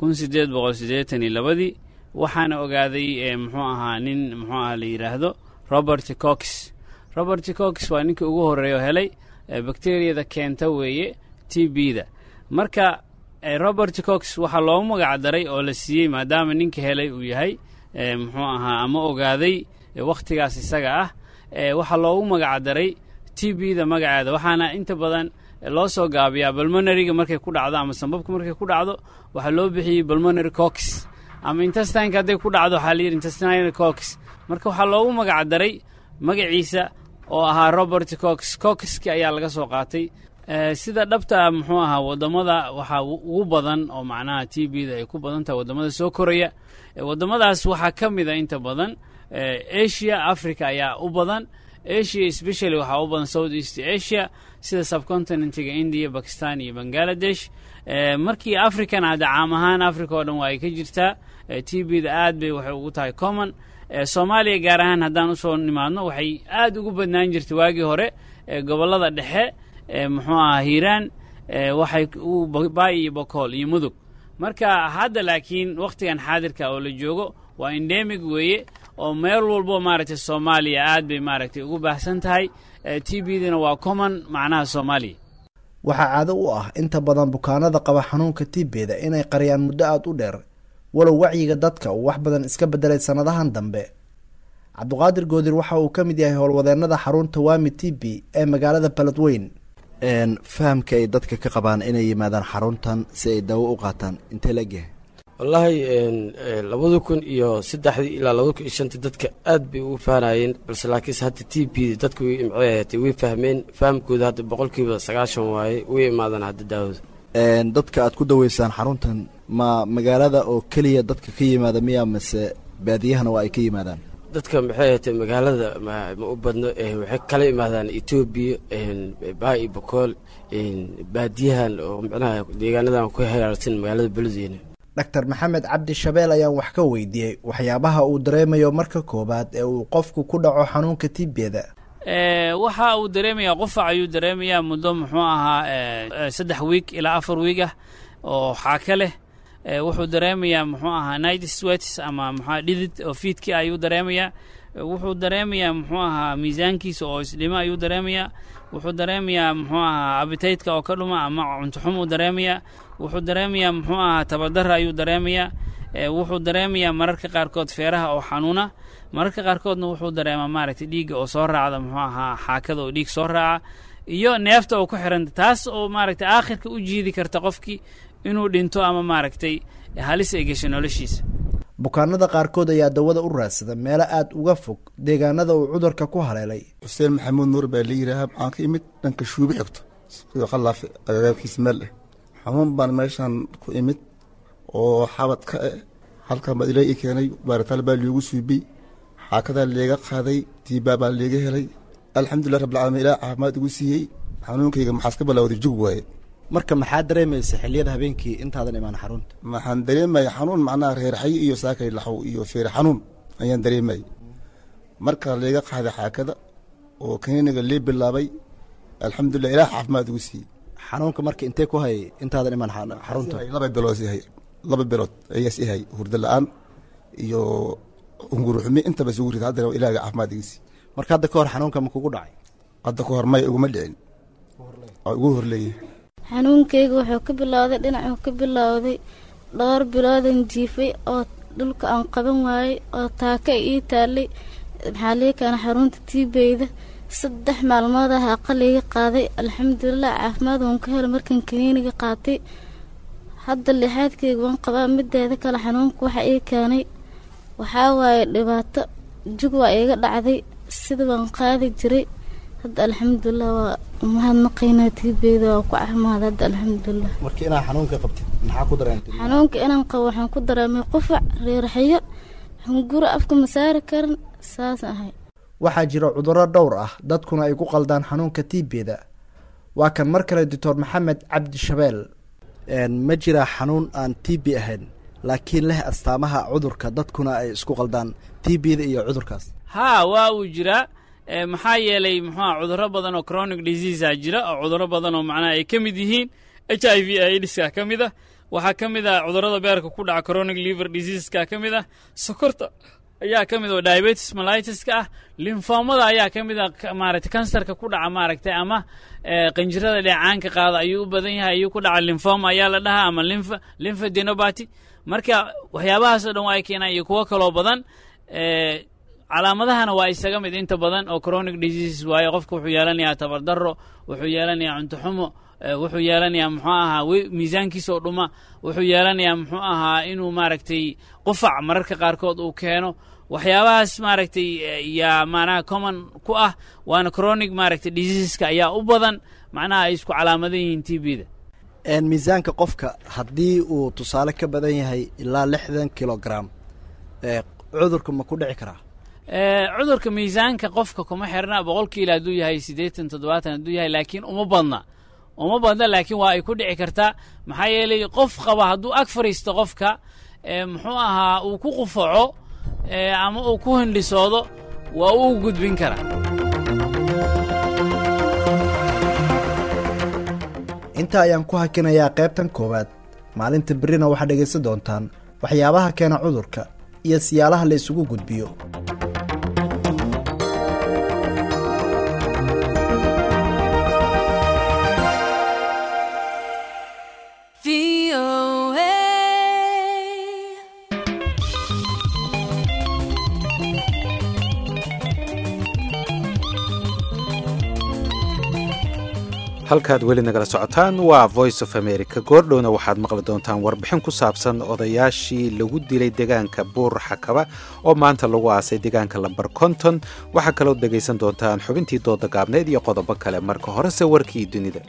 1882 waxaana ogaaday muxuu ahaa nin muxuu ahaa la yiraahdo Robert Koch waa ninkii ugu horeeyo helay bakteeriyada keenta weeye TB-da. marka Robert Koch waxaa loogu magac daray oo la siiyey maadaama ninka helay uu yahay muxuu ahaa ama ogaaday waqtigaas isaga ah waxaa loogu magac daray TB-da magaceeda waxaana inta badan loo soo gaabiyaa pulmonary-ga markay ku dhacdo ama sanbabka markay ku dhacdo waxaa loo bixiyey pulmonary Koch ama intestine-ka hadday ku dhacdo waxaa la yidhi intestinal Koch. marka waxaa loogu magac daray magaciisa oo ahaa Robert Koch-ki ayaa laga soo qaatay. sida dhabta muxuu ahaa wadamada waxaa ugu badan oo macnaha TB-da ay ku badan tahay wadamada soo koraya. wadamadaas waxaa ka mid a inta badan Asia, Africa ayaa u badan. Asia especially waxaa u badan South East Asia sida subcontinentiga India, Pakistan iyo Bangladesh. markii African hadda caam ahaan Africa oo dhan waa ay ka jirtaa TB-da aad bay waxay ugu tahay common. Soomaaliya gaar ahaan haddaan usoo nimaadno waxay aad ugu badnaan jirtay waagii hore gobolada dhexe muxuu ahaa Hiiraan waxay Baay iyo Bokool iyo Mudug. marka hadda laakiin waqtigan xaadirka oo la joogo waa endemic weeye oo meel walbo maaragtay Soomaaliya aad bay maaragtay ugu baahsan tahay. TB-dina waa common macnaha Soomaaliya. waxaa caado u ah inta badan bukaanada qaba xanuunka TB-da inay qariyaan muddo aad u dheer walow wacyiga dadka uu wax badan iska bedelay sanadahan dambe. Cabdiqaadir Goodir waxa uu ka mid yahay howlwadeenada xarunta Wami TB ee magaalada Beledweyne. fahamka ay dadka ka qabaan inay yimaadaan xaruntan si ay dawo u qaataan intee la gahay? wallahi 2003 ilaa 2005 dadka aad bay ugu fahanayeen balse laakiin hadda TB dadku way fahmeen fahamkooda hadda 90% waaye way imaadaan hadda daawada. dadka aad ku daweysaan xaruntan ma magaalada oo kaliya dadka ka yimaada miya mase baadiyahana waa ay ka yimaadaan? dadka maxay ahayd magaalada ma u badno waxay kala imaadaan Ethiopia Baay Bokool baadiyahan oo macnaha deegaanadan ku hareeraysan magaalada Beledweyne. Dr. Maxamed Cabdi Shabeel ayaan wax ka weydiiyey waxyaabaha uu dareemayo marka koobaad ee uu qofku ku dhaco xanuunka TB-da. waxa uu dareemayaa qufac ayuu dareemayaa muddo muxuu ahaa 3 week ilaa 4 week ah oo xaaka leh. wuxuu dareemayaa muxuu ahaa night sweats ama muxuu dhidid oo fiidkii ayuu dareemayaa. wuxuu dareemayaa muxuu ahaa miisaankiisa oo isdhima ayuu dareemayaa. wuxuu dareemayaa muxuu ahaa appetite-ka oo ka dhuma ama cunto xumo dareemayaa. wuxuu dareemayaa muxuu ahaa tabadar ayuu dareemayaa. wuxuu dareemayaa mararka qaarkood feeraha oo xanuuna. mararka qaarkoodna wuxuu dareemaa maaragtay dhiigga oo soo raacda muxuu ahaa xaakada oo dhiig soo raaca iyo neefta oo ku xiran taas oo maaragtay aakhirka u jiidi karta qofkii inuu dhinto ama maaragtay halis ay gasho noloshiisa. bukaanada qaarkood ayaa dawada u raadsada meelo aad uga fog deegaanada uu cudurka ku haleelay. Xuseen Maxamuud Nuur baa la yiraahdaa waxaan ka imid dhanka Shuubi xigto sidoo khalaaf agagaarkiisa meel xanuun baan meeshan ku imid oo xabad ka halka madilay i keenay baaritaan baa lagu suubay xaakada leega qaaday tiiba baa leega helay alxamdulillah rabbil caalamiin ilaa caafimaad ugu siiyey xanuunkayga maxaa iska bilowday jug waaye. marka maxaa dareemaysa xilliyada habeenkii intaadan imaan xarunta? maxaan dareemaya xanuun macnaha reerxay iyo saakay laxow iyo feer xanuun ayaan dareemay marka leega qaaday xaakada oo kaniiniga lee bilaabay alxamdulillah ilaa caafimaad ugu siiyey. xanuunka marka intee ku hay intaadan imaan xarunta? 2 bilood ayaa si hay hurdo la'aan iyo unguruxmi inta bas ugu rid hadda ilaaga caafimaad ugu siiyey. marka hadda ka hor xanuunka ma kugu dhacay? hadda ka hor may ugu ma dhicin ugu horleeyay. xanuunkayga wuxuu ka bilowday dhinacuu ka bilowday 2 biloodan jiifay oo dhulka aan qaban waayay oo taaka ii taalay maxaa lii kana xarunta TB-da 3 maalmood ah aqaliga qaaday alxamdulillah caafimaad waan ka helay markan kaniiniga qaatay. hadda lixaadkayga waan qabaa mideeda kale xanuunka waxa ii keenay waxaa waaye dhibaato jug waa iga dhacday sida waan qaadi jiray hadda alxamdulilah waa mahadnaqaynaa tiibeyda waa ku caafimaad hadda alxamdulilah. markii inaa xanuunka qabtid maxaa ku dareentay? xanuunka inaan qabo waxaan ku dareemay qufac, reeraxyo, hunguro afka ma saari karin, saas ahay. waxaa jira cudurro dhowr ah dadkuna ay ku qaldaan xanuunka tiibeyda. waa kan mar kale doctor maxamed cabdi shabeel. ma jira xanuun aan TB ahayn laakiin leh astaamaha cudurka dadkuna ay isku qaldaan TBda iyo cudurkaas? haa waa uu jiraa. maxaa yeelay muxuu cudurro badan oo chronic disease ah jira oo cudurro badan oo macnaha ay ka mid yihiin HIV AIDS-ka ka mid ah, waxaa ka mid ah cudurrada beerka ku dhaca chronic liver disease-ka ka mid ah, sokorta ayaa ka mid oo diabetes mellitus-ka ah, lymphomada ayaa ka mid ah maaragtay kansarka ku dhaca maaragtay ama qanjirada dheecaanka qaada ayuu u badan yahay, ayuu ku dhaca lymphoma ayaa la dhahaa ama lymphadenopathy. marka waxyaabahaas oo dhan waa ay keenaan iyo kuwo kaloo badan. calaamadahana waa isaga mid inta badan oo chronic disease waayo qofka wuxuu yeelanayaa tabardaro, wuxuu yeelanayaa cunto xumo, wuxuu yeelanayaa muxuu ahaa miisaankiisa oo dhuma, wuxuu yeelanayaa muxuu ahaa inuu maaragtay qufac mararka qaarkood uu keeno. waxyaabahaas maaragtay yaa macnaha common ku ah, waana chronic maaragtay diseaseska ayaa u badan macnaha ay isku calaamadan yihiin TBda. miisaanka qofka haddii uu tusaale ka badan yahay ilaa 60 kilogram cudurka ma ku dhici karaa? cudurka miisaanka qofka kuma xirna 100 kiilo hadduu yahay 80-70 hadduu yahay, laakiin uma badna laakiin waa ay ku dhici kartaa. maxaa yeelay qof qaba hadduu ag fariisto qofka muxuu ahaa uu ku qufaco ama uu ku hindhisoodo waa uu gudbin karaa. inta ayaan ku hakinayaa qaybtan koowaad. maalinta berrina waxaad dhegaysan doontaan waxyaabaha keena cudurka iyo siyaalaha la isugu gudbiyo. halkaad weli nagala socotaan waa voice of america. goordhowna waxaad maqli doontaan warbixin ku saabsan odayaashii lagu dilay deegaanka buur xakaba oo maanta lagu aasay deegaanka lambar konton. waxaa kaloo dhegaysan doontaan xubintii dooda gaabneed iyo qodobo kale. marka horese warkii dunida.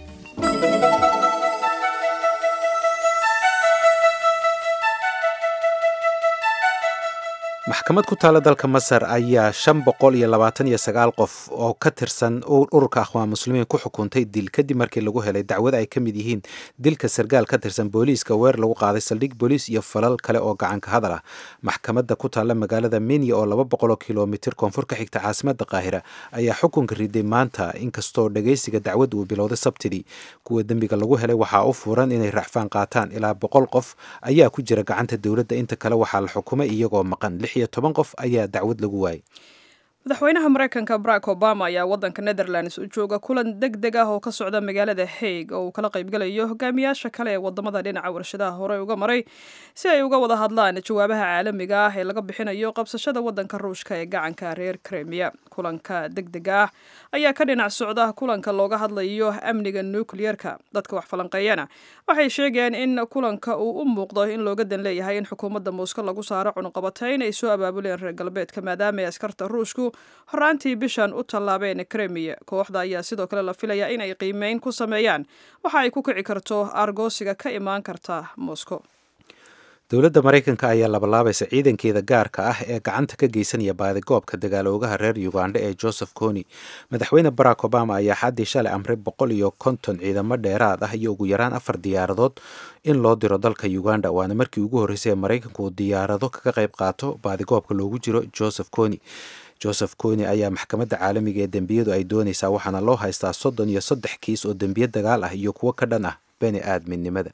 maxkamad ku taala dalka masar ayaa 529 qof oo ka tirsan ururka akhwaan muslimiin ku xukuntay dil kadib markii lagu helay dacwad ay ka mid yihiin dilka sargaal ka tirsan booliiska, weer lagu qaaday saldhig booliis iyo falal kale oo gacanka hadal ah. maxkamadda ku taala magaalada Minya oo 200 kilomitir koonfur ka xigta caasimadda Qaahira ayaa xukunka riday maanta, inkastoo dhageysiga dacwadda uu bilowday Sabtidii. kuwa dembiga lagu helay waxaa u furan inay racfaan qaataan. ilaa 100 qof ayaa ku jira gacanta dowladda, inta kale waxaa la xukumay iyagoo maqan. 10 qof ayaa dacwad lagu waayay. madaxweynaha maraykanka Barack Obama ayaa wadanka Netherlands u jooga kulan degdeg ah oo ka socda magaalada Hague oo uu kala qaybgalayo hogaamiyaasha kale ee wadamada dhinaca warshadaha hore uga maray si ay uga wada hadlaan jawaabaha caalamiga ah ee laga bixinayo qabsashada wadanka Ruushka ee gacanka reer Crimea. kulanka degdega ah ayaa ka dhinac socda kulanka looga hadlayo amniga nuclearka. dadka wax falanqeeyana waxay sheegeen in kulanka uu u muuqdo in looga dan leeyahay in xukuumadda Moscow lagu saaro cunaqabatayn ay soo abaabuleen reer galbeedka maadaama ay askarta Ruushku horaantii bishan u tallaabeen Crimea. kooxda ayaa sidoo kale la filayaa in ay qiimeyn ku sameeyaan waxa ay ku kici karto argoosiga ka imaan karta Moscow. dowladda maraykanka ayaa labalaabaysa ciidankeeda gaarka ah ee gacanta ka geysanaya baadigoobka dagaaloogaha reer Uganda ee Joseph Kony. madaxweyne Barack Obama ayaa xaddii shalay amray 150 ciidamo dheeraad ah iyo ugu yaraan 4 diyaaradood in loo diro dalka Uganda, waana markii ugu horreysay ee Maraykanku uu diyaarado kaga qayb qaato baadigoobka loogu jiro Joseph Kony. Joseph Kony ayaa maxkamadda caalamiga ee dembiyadu ay doonaysaa, waxaana loo haystaa 33 kiis oo dembiye dagaal ah iyo kuwo ka dhan ah bani aadminimada.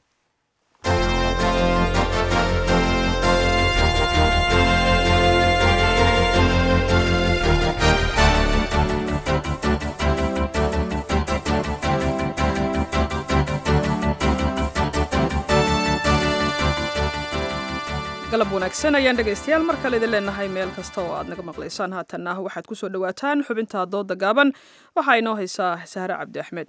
galab wanaagsan ayaan dhegaystayaal mar kale idin leenahay meel kasta oo aad naga maqlaysaan. haatanna waxaad ku soo dhawaataan xubinta dooda gaaban. waxaa inoo haysaa Sahre Cabdi Axmed.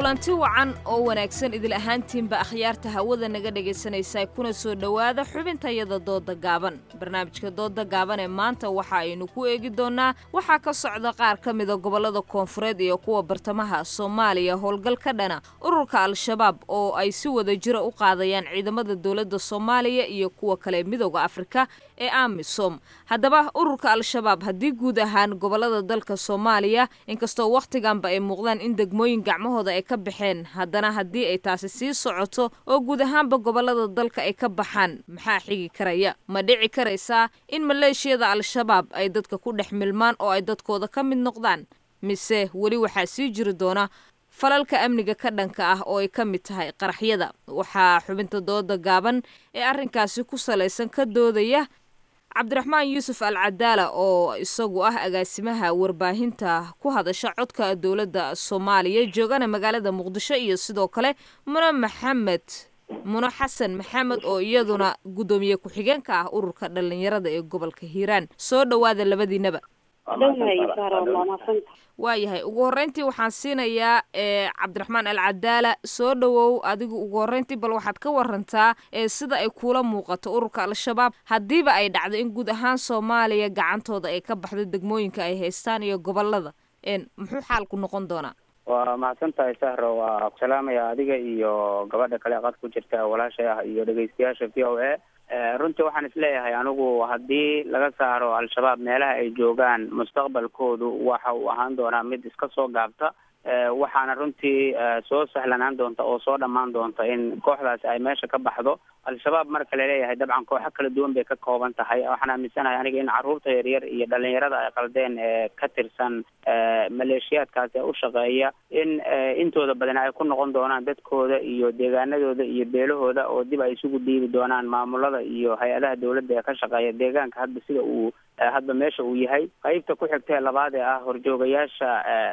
kulanti wacan oo wanaagsan idil ahaantiinba akhyaarta hawada naga dhegaysanaysa kuna soo dhowaada xubintayada dooda gaaban barnaamijka dooda gaaban ee maanta waxa aynu ku eegi doonaa waxaa ka socda qaar ka mida gobollada koonfureed iyo kuwa bartamaha Soomaaliya howlgal ka dhana ururka al-shabaab oo ay si wada jira u qaadayaan ciidamada dawladda Soomaaliya iyo kuwa kale midowga Afrika ee AMISOM haddaba ururka al-shabaab haddii guud ahaan gobollada dalka Soomaaliya inkastoo waqtiganba ay muuqdaan in degmooyin gacmahooda ay ka baxeen haddana haddii ay taasi sii socoto oo guud ahaanba gobollada dalka ay ka baxaan maxaa xigi karaya ma dhici karaysaa in maleeshiyada al-shabaab ay dadka ku dhex milmaan oo ay dadkooda ka mid noqdaan mise weli waxaa sii jiri doona falalka amniga ka dhanka ah oo ay ka mid tahay qaraxyada waxaa xubinta dooda gaaban ee arrinkaasi ku salaysan ka doodaya cabdiraxmaan yuusuf al-cadaala oo isagu ah agaasimaha warbaahinta ku hadasha codka dawladda Soomaaliya joogana magaalada Muqdisho iyo sidoo kale Muno Xasan Maxamed oo iyaduna gudoomiye ku-xigeenka ah ururka dhalinyarada ee gobolka Hiiraan soo dhawaada labadiinaba waayahay ugu horreyntii waxaan siinayaa cabdiraxmaan al-cadaala soo dhawow adigu ugu horreyntii bal waxaad ka warantaa sida ay kula muuqato ururka al-shabaab haddiiba ay dhacdo in guud ahaan Soomaaliya gacantooda ay ka baxdo degmooyinka ay haystaan iyo gobollada muxuu xaalku noqon doonaa waa mahadsantahay Sahro waa ku salaamaya adiga iyo gabadha kale qad ku jirta walaashay ah iyo dhageystayaasha VOA runtii waxaan isleeyahay anigu haddii laga saaro al-shabaab meelaha ay joogaan mustaqbalkoodu waxa uu ahaan doonaa mid iska soo gaabta waxaana runtii soo sahlanaan doonta oo soo dhammaan doonta in kooxdaasi ay meesha ka baxdo al-shabaab marka la leeyahay dabcan kooxo kala duwan bay ka kooban tahay waxaan aaminsanahay aniga in carruurta yaryar iyo dhalinyarada ay qaldeen ee ka tirsan maleeshiyaadkaasi ee u shaqeeya in intooda badan ay ku noqon doonaan dadkooda iyo deegaanadooda iyo beelahooda oo dib ay isugu dhiibi doonaan maamulada iyo hay-adaha dawladda ee ka shaqeeya deegaanka hadda sida uu hadba meesha uu yahay qaybta ku xigta ee labaad ee ah horjoogayaasha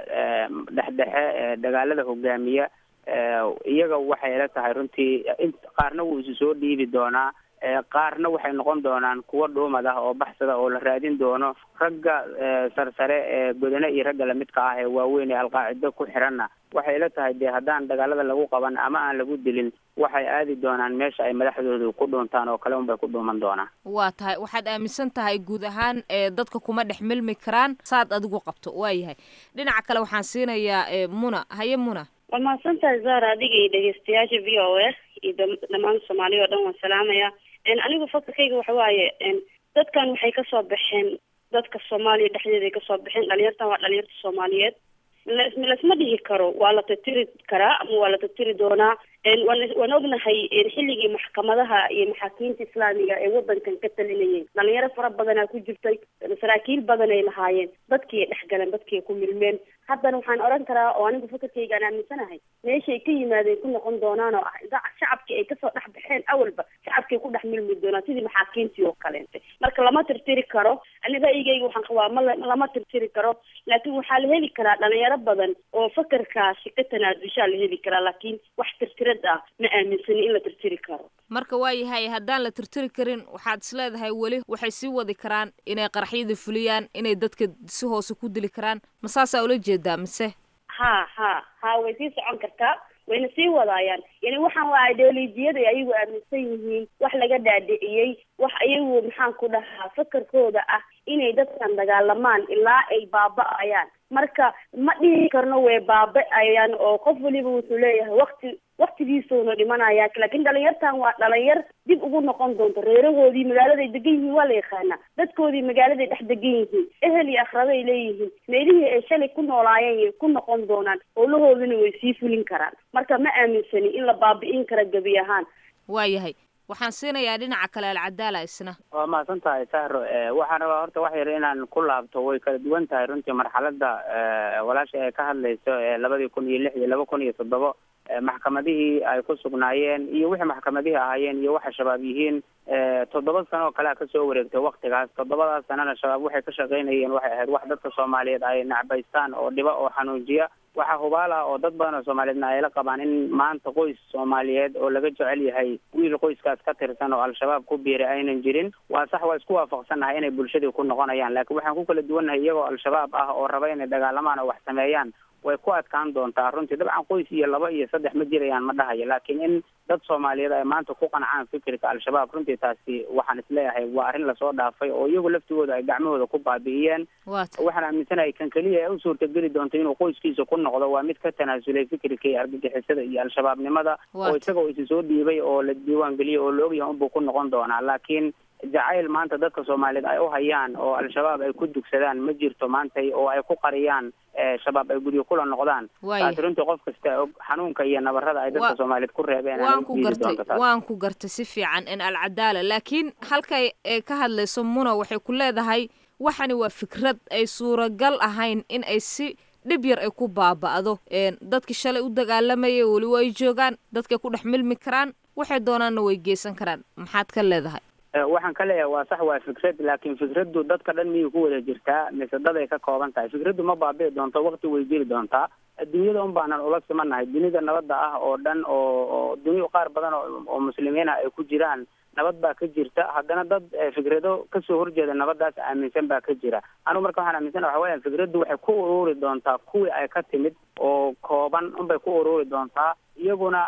dhexdhexe ee dagaalada hogaamiya iyaga waxay ila tahay runtii qaarna wuu isu soo dhiibi doonaa qaarna waxay noqon doonaan kuwa dhuumad ah oo baxsada oo la raadin doono ragga sarsare ee godane iyo ragga lamidka ah ee waaweyn ee alqaacido ku xiranna waxay ila tahay dee haddaan dagaalada lagu qaban ama aan lagu dilin waxay aadi doonaan meesha ay madaxdoodu ku dhuuntaan oo kale unbay ku dhuuman doonaan waa tahay waxaad aaminsan tahay guud ahaan dadka kuma dhex milmi karaan saad adigu qabto waayahay dhinaca kale waxaan siinayaa Muna haye Muna waa mahadsantahay Zara adiga iyo dhegeystayaasha VOA iyo dhammaan Soomaaliya oo dhan waan salaamaya anigu fakarkayga waxa waaye dadkan waxay ka soo baxeen dadka Soomaaliya dhexdeeda ay ka soo baxeen dhalinyartan waa dhalinyarta Soomaaliyeed lasma dhihi karo waa la tirtiri karaa ama waa la tirtiri doonaa waan ognahay xilligii maxkamadaha iyo maxaakiimta islaamiga ee wadankan ka talinayeen dhalinyaro fara badanaa ku jirtay saraakiil badan ay lahaayeen dadkii ay dhexgaleen dadkii ay ku milmeen haddana waxaan oran karaa oo anigu fakarkayga aan aaminsanahay meeshay ka yimaadeen ku noqon doonaan oo ah shacabkii ay kasoo dhex baxeen awalba shacabkay ku dhex milmi doonaan sidii maxaakiimtii oo kaleentay marka lama tirtiri karo ani ra'yigayga waxaan qabaa lama tirtiri karo laakiin waxaa la heli karaa dhalinyaro badan oo fakarkaasi ka tanaadushaa la heli karaa laakiin wax tirtirad ah ma aaminsani in la tirtiri karo marka waayahay haddaan la tirtiri karin waxaad isleedahay weli waxay sii wadi karaan inay qaraxyada fuliyaan inay dadka si hoose ku dili karaan ma saasaa ula jeedaa mise ha way sii socon kartaa wayna sii wadaayaan yani waxaan waa ideolojiyada ayagu aaminsan yihiin wax laga dhaadhiciyey wax ayagu maxaan ku dhahaa fakarkooda ah inay dadkan dagaalamaan ilaa ay baaba'ayaan marka ma dhihi karno way baaba'ayaan oo qof waliba wuxuu leeyahay waqtigiisuuna dhimanaya laakiin dhalinyartan waa dhalinyar dib ugu noqon doonto reerahoodii magaaladay degan yihiin waa la yaqaanaa dadkoodii magaaladay dhex degan yihiin ehel iyo akhraday leeyihiin meelihii ay shalay ku noolaayeen ku noqon doonaan howlahooduna way sii fulin karaan marka ma aaminsani in la baabi'in kara gebi ahaan waayahay waxaan siinayaa dhinaca kale al-cadaala isna waa mahadsan tahay Sahro waxaan rabaa horta wax yar inaan ku laabto way kala duwan tahay runtii marxaladda walaasha ay ka hadlayso 2006 iyo 2007 maxkamadihii ay ku sugnaayeen iyo wixii maxkamadihii ahaayeen iyo waxa shabaab yihiin 7 sano oo kale ka soo wareegtay waqtigaas 7daas sanana shabaab waxay ka shaqeynayeen waxay ahayd wax dadka Soomaaliyeed ay nacbaystaan oo dhiba oo xanuujiya waxa hubaal ah oo dad badan oo Soomaaliyeedna ay la qabaan in maanta qoys Soomaaliyeed oo laga jecel yahay wiil qoyskaas ka tirsan oo al-shabaab ku biiray aynan jirin waa sax waa isku waafaqsanahay inay bulshadii ku noqonayaan laakiin waxaan ku kala duwanahay iyagoo al-shabaab ah oo raba inay dagaalamaan oo wax sameeyaan way ku adkaan doontaa runtii. dabcan qoys iyo 2 iyo 3 ma jirayaan ma dhahayo, laakiin in dad Soomaaliyeed ay maanta ku qancaan fikirka al-shabaab runtii taasi waxaan isleeyahay waa arrin la soo dhaafay oo iyagu laftigooda ay gacmahooda ku baabi'iyeen. waxaan aaminsanahay kan kaliya ay u suurtageli doonto inuu qoyskiisa ku noqdo waa mid ka tanaasulay fikirkii argagixisada iyo al-shabaabnimada oo isagoo isu soo dhiibay oo la diiwaan geliyay oo la ogyahay inuu ku noqon doonaa. laakiin jacayl maanta dadka Soomaaliyeed ay u hayaan oo al-shabaab ay ku dugsadaan ma jirto maanta oo ay ku qariyaan shabaab ay guriga kula noqdaan. taasi runtii qof kasta xanuunka iyo nabarrada ay dadka Soomaaliyeed ku reebeen waan ku gartay si fiican in al-cadaala. laakiin halkay ka hadlayso Muna waxay ku leedahay waxani waa fikrad ay suuragal ahayn in ay si dhib yar ay ku baaba'do. dadkii shalay u dagaalamayay weli way joogaan, dadkay ku dhex milmi karaan, waxay doonaanna way geysan karaan. maxaad ka leedahay? waxaan ka leeyahay waa sax, waa fikrad, laakiin fikraddu dadka dhan miyay ku wada jirtaa mise dad ay ka kooban tahay? fikraddu ma baabi'i doonto, waqti way jiri doontaa. adduunyada un baanan ula simanahay, dunida nabadda ah oo dhan oo dunyo qaar badan oo muslimiina ay ku jiraan, nabad baa ka jirta. haddana dad fikrado kasoo horjeeda nabaddaas aaminsan baa ka jira. anigu marka waxaan aaminsan waxa weeyaan fikraddu waxay ku ururi doontaa kuwii ay ka timid oo kooban unbay ku ururi doontaa. iyaguna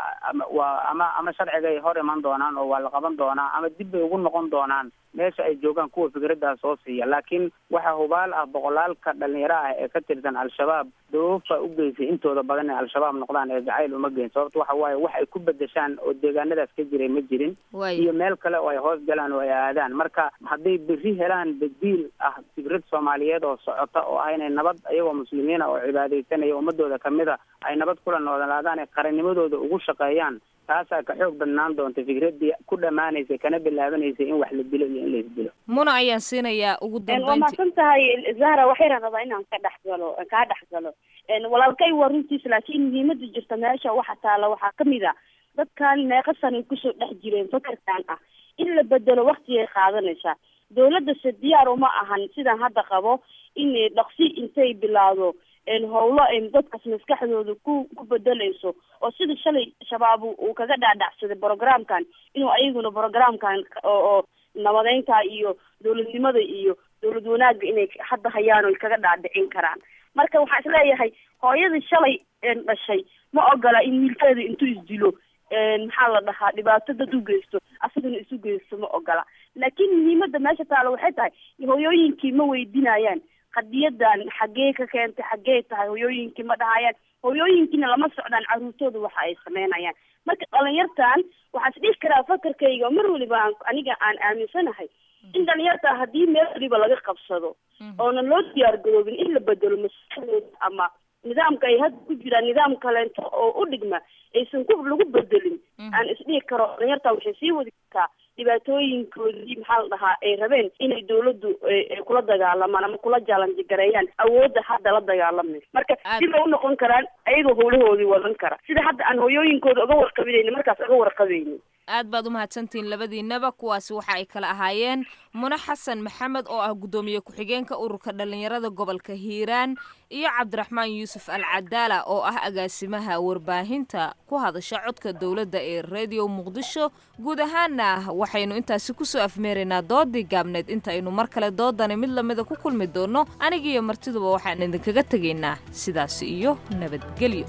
ama sharcigay hor iman doonaan oo waa la qaban doonaa ama dib bay ugu noqon doonaan meesha ay joogaan kuwa fikraddaas soo siiya. laakiin waxaa hubaal ah boqolaalka dhalinyaro ah ee ka tirsan al-shabaab doofa u geysay intooda badan ee al-shabaab noqdaan ee jacayl uma geyn. sababta waxa waaye wax ay ku bedeshaan oo deegaanadaas ka jiray ma jirin iyo meel kale oo ay hoos galaan oo ay aadaan. marka hadday berri helaan beddiil ah fikrad Soomaaliyeed oo socota oo ah inay nabad iyagoo muslimiina oo cibaadaysanaya ummadooda kamida ay nabad kula noolaadaan ee qarannimadooda ugu shaqeeyaan, taasaa ka xoog badnaan doonta fikraddii ku dhammaanaysay kana bilaabanaysay in wax la dilo iyo in la isdilo. Muna ayaan siinayaa ugu dambeyntii. waa mahadsan tahay Zahra, waxaan rabaa inaan kaa dhex galo walaalkay waa runtiis, laakiin muhiimada jirta meesha waxa taala waxaa kamid a dadkan meeqa sanay kusoo dhex jireen fakarkan ah in la bedelo waqtigay qaadanaysaa. dawladda diyaar uma ahan sidaan hadda qabo in dhaqsi intay bilaado howlo dadkaas maskaxdooda ku bedelayso oo sida shalay shabaab uu kaga dhaadhacsaday programkan inuu ayaguna programkan oo nabadeynta iyo dawladnimada iyo dawlad wanaagga inay hadda hayaan oo kaga dhaadhicin karaan. marka waxaan isleeyahay hooyadii shalay dhashay ma ogola in wiilkeeda intuu isdilo maxaa la dhahaa dhibaato dad u geysto asagana isu geysto ma ogola. laakiin muhiimada meesha taalo waxay tahay hooyooyinkii ma weydinayaan qadiyadan xaggee ka keentay, xaggee tahay. hooyooyinkii ma dhahayaan, hooyooyinkiina lama socdaan caruurtooda waxa ay sameynayaan. marka dhalinyartan waxaa is dhihi karaa fakarkayga mar waliba aniga aan aaminsanahay in dhalinyarta haddii meel waliba laga qabsado oonan loo diyaar garoobin in la bedelo maskaxdooda ama nidaamka ay hadda ku jiraan nidaam kaleento oo u dhigma aysan lagu bedelin, aan isdhihi karo dhalinyarta waxay sii wadi kartaa dhibaatooyinkoodii maxaa la dhahaa ay rabeen inay dawladdu kula dagaalamaan ama kula jaalanji gareeyaan awoodda hadda la dagaalamaysa. marka sida u noqon karaan ayagoo howlahoodii wadan kara sida hadda aan hooyooyinkooda uga warqabinayni markaas uga warqabayni. aad baad u mahadsantihiin labadiinaba. kuwaasi waxa ay kala ahaayeen Muna Xasan Maxamed oo ah gudoomiye ku-xigeenka ururka dhalinyarada gobolka Hiiraan iyo Cabdiraxmaan Yuusuf Al-Cadaala oo ah agaasimaha warbaahinta ku hadasha codka dawladda ee Radio Muqdisho. guud ahaana waxaynu intaasi ku soo afmeeraynaa doodii gaabneed. intaynu mar kale doodani mid lamida ku kulmi doono anigiiyo martiduba waxaan idinkaga tegaynaa sidaas iyo nabadgelyo.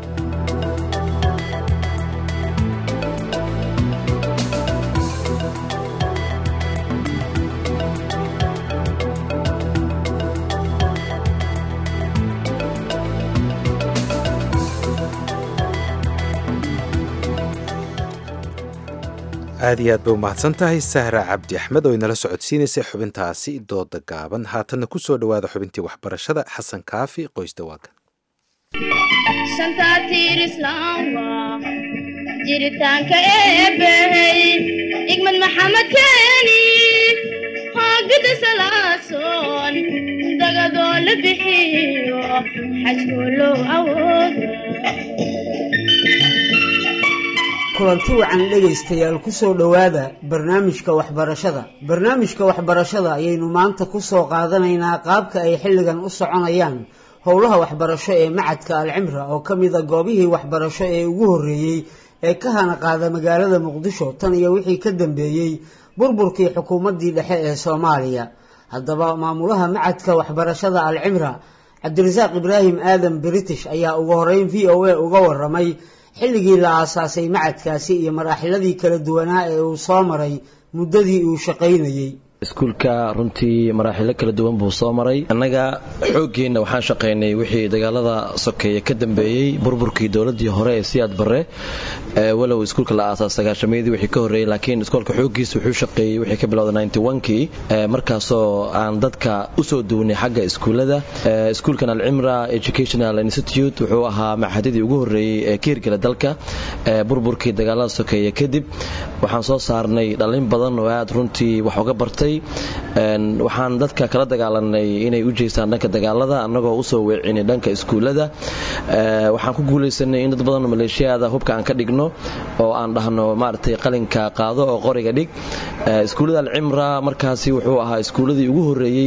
aad iyo aad bay umahadsan tahay Sahra Cabdi Axmed oo inala socodsiinaysay xubintaasi dooda gaaban. haatanna ku soo dhawaada xubintii waxbarashada. Xasan Kaafi qoysda waagan. shantaatiir islaamwa jiritaanka eebbahey igmad maxamed keeni haagida salaasoon dagadoo la bixiyo xajkoo loo awooda. kulanti wacan dhegaystayaal ku soo dhowaada barnaamijka waxbarashada ayaynu maanta ku soo qaadanaynaa qaabka ay xilligan u soconayaan howlaha waxbarasho ee macadka Al-Cimra oo ka mid ah goobihii waxbarasho ee ugu horreeyay ee ka hana qaada magaalada Muqdisho tan iyo wixii ka dambeeyay burburkii xukuumaddii dhexe ee Soomaaliya. haddaba maamulaha macadka waxbarashada Al-Cimra cabdirasaaq ibraahim aadan british ayaa ugu horeyn v o a uga waramay xilligii la aasaasay macadkaasi iyo maraaxiladii kala duwanaa ee uu soo maray muddadii uu shaqaynayey. iskuulka runtii maraaxilo kala duwan buu soo maray. annaga xooggeena waxaan shaqaynay wixii dagaalada sokeeye ka dambeeyey burburkii dowladii hore ee Siyaad Barre, walow iskuulka la aasaasay sagaashameedii wixii ka horreeyay, laakiin iskuulka xooggiisa wuxuu shaqeeyey wixii ka bilowday 91kii, markaasoo aan dadka u soo duwnay xagga iskuulada. iskuulkan Al-Cimra Educational Institute wuxuu ahaa maxadidii ugu horreeyay ee ka hirgala dalka burburkii dagaalada sokeeye kadib. waxaan soo saarnay dhalin badan oo aad runtii wax uga bartay. waxaan dadka kala dagaalanay inay u jeestaan dhanka dagaalada annagoo u soo weecinay dhanka iskuulada. waxaan ku guulaysanay in dad badan oo maleeshiyada hubka aan ka dhigno oo aan dhahno maartay qalinka qaado oo qoriga dhig. iskuulada Al-Cimra markaasi wuxuu ahaa iskuuladii ugu horreeyay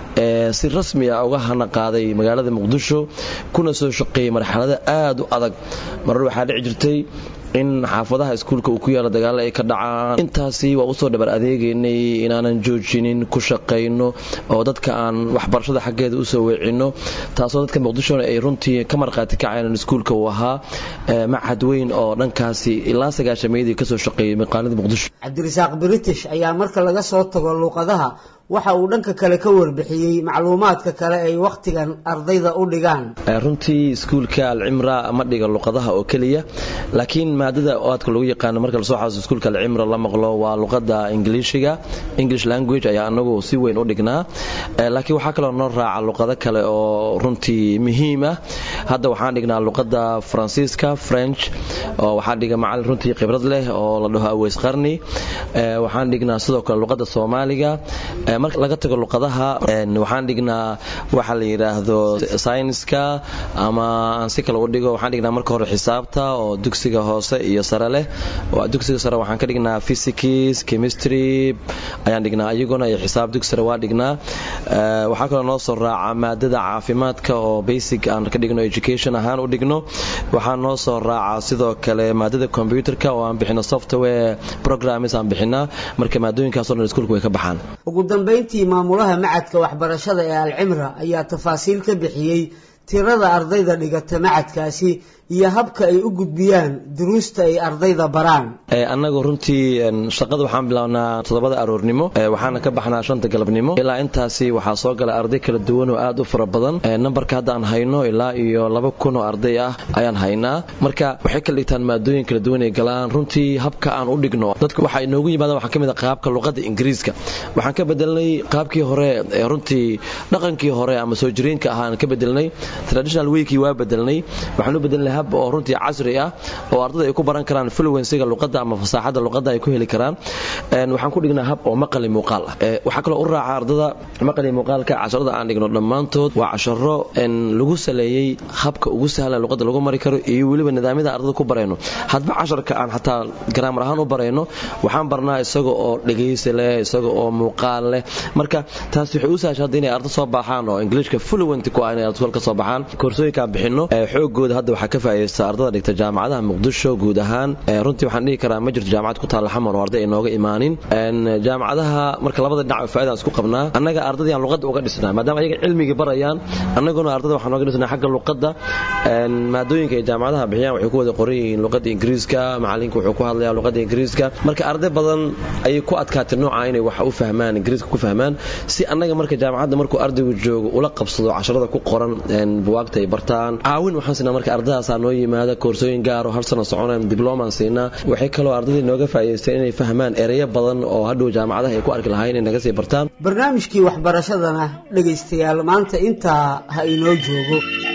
si rasmi ah uga hana qaaday magaalada Muqdisho, kuna soo shaqeeyay marxalada aad u adag. marar waxaa dhici jirtay in xaafadaha iskuulka uu ku yaalo dagaal ay ka dhacaan. intaasi waa u soo dhabar adeegaynay inaanan joojinin, ku shaqayno oo dadka aan waxbarashada xaggeeda u soo weecino, taasoo dadka Muqdisho ay runtii ka marqaati kacayaan iskuulka uu ahaa macad weyn oo dhankaasi ilaa 90meedii ka soo shaqeeyay maqaalada Muqdisho. cabdirasaaq british ayaa marka laga soo tago luqadaha waxa uu dhanka kale ka warbixiyey macluumaadka kale ay waqtigan ardayda u dhigaan. runtii iskuulka Al-Cimra ma dhiga luqadaha oo kaliya, laakiin maadada aadka lagu yaqaan marka la soo xasuusto iskuulka Al-Cimra la maqlo waa luqada Ingiriisiga, English language ayaa anagu si weyn u dhignaa. laakiin waxa kale oo noo raaca luqado kale oo runtii muhiim ah. hadda waxaan dhignaa luqada Faransiiska, French, oo waxaan dhiga macallin runtii khibrad leh oo la dhaho Aweys Qarni. waxaan dhignaa sidoo kale luqada Soomaaliga. marka laga tago luqadaha waxaan dhignaa waxa la yiraahdo science-ka, ama aan si kale u dhigo waxaan dhignaa marka hore xisaabta oo dugsiga hoose iyo sare leh. dugsiga sare waxaan ka dhignaa physics, chemistry ayaan dhignaa iyaguna, iyo xisaab dugsiga sare waa dhignaa. waxaa kaloo noo soo raaca maadada caafimaadka oo basic aan ka dhigno education ahaan u dhigno. waxaa noo soo raaca sidoo kale maadada computerka oo aan bixino software programs aan bixinaa. marka maadooyinkaas oo dhan iskuulku way ka baxaan. ugu dambeyntii maamulaha macadka waxbarashada ee Al-Cimra ayaa tafaasiil ka bixiyey tirada ardayda dhigata macadkaasi iyo habka ay u gudbiyaan duruusta ay ardayda baraan. annagu runtii shaqada waxaan bilawnaa 7 aroornimo, waxaana ka baxnaa 5 galabnimo. ilaa intaasi waxaa soo gala arday kala duwan oo aad u fara badan. nambarka hadda aan hayno ilaa iyo 2,000 oo arday ah ayaan haynaa. marka waxay kala dhigtaan maadooyin kala duwan ay galaan. runtii habka aan u dhigno dadku waxa inoogu yimaadaan waxaa kamid ah qaabka luqada Ingiriiska. waxaan ka bedelnay qaabkii hore runtii dhaqankii hore ama soo jireenka ahaan ka bedelnay. traditional way-kii waa bedelnay. waxaan u bedelnay oo runtii casri ah oo ardayda ay ku baran karaan fluency-ga luqadda ama fasaaxada luqadda ay ku heli karaan. waxaan ku dhignaa hab oo maqal iyo muuqaal ah. waxaa kaloo u raaca ardayda maqal iyo muuqaalka. casharada aan dhigno dhammaantood waa casharo lagu saleeyay habka ugu sahlan luqadda lagu mari karo iyo weliba nidaamyada ardayda ku barayno. hadba casharka aan xataa grammar ahaan u barayno waxaan barnaa isaga oo dhegeysi leh, isaga oo muuqaal leh. marka taas waxay u sahashay inay arday soo baxaan oo Englishka fluent ku ah inay arday ka soo baxaan. koorsooyinka bixino xoogooda hadda waxaa ka faa'iideysta ardayda dhigta jaamacadaha Muqdisho guud ahaan. runtii waxaan dhihi karaa ma jirto jaamacad ku taal Xamar oo arday inooga imaanin. jaamacadaha marka labada dhinac faa'iido isku qabnaa. annaga ardayda aan luqadda uga dhisnaa maadaama ayaga cilmiga barayaan, annaguna ardayda waxaan uga dhisnaa xagga luqadda. maadooyinka ay jaamacadaha bixiyaan waxay ku wada qoran yihiin luqadda Ingiriiska, macalinku wuxuu ku hadlayaa luqadda Ingiriiska. marka arday badan ayay ku adkaatay nooca inay wax u fahmaan Ingiriiska ku fahmaan, si annaga marka jaamacadda markuu ardaygu joogo ula qabsado casharada ku qoran buugaagta ay bartaan. caawin waxaan siinaa marka ardaydaas noo yimaada koorsooyin gaar oo hal sano soconayaan diblooma siinaa. waxay kaloo ardayda nooga faa'iideysteen inay fahmaan ereyo badan oo hadhow jaamacadaha ay ku arki lahayn inay naga sii bartaan. barnaamijkii waxbarashadana dhagaystayaal maanta intaa ha inoo joogo.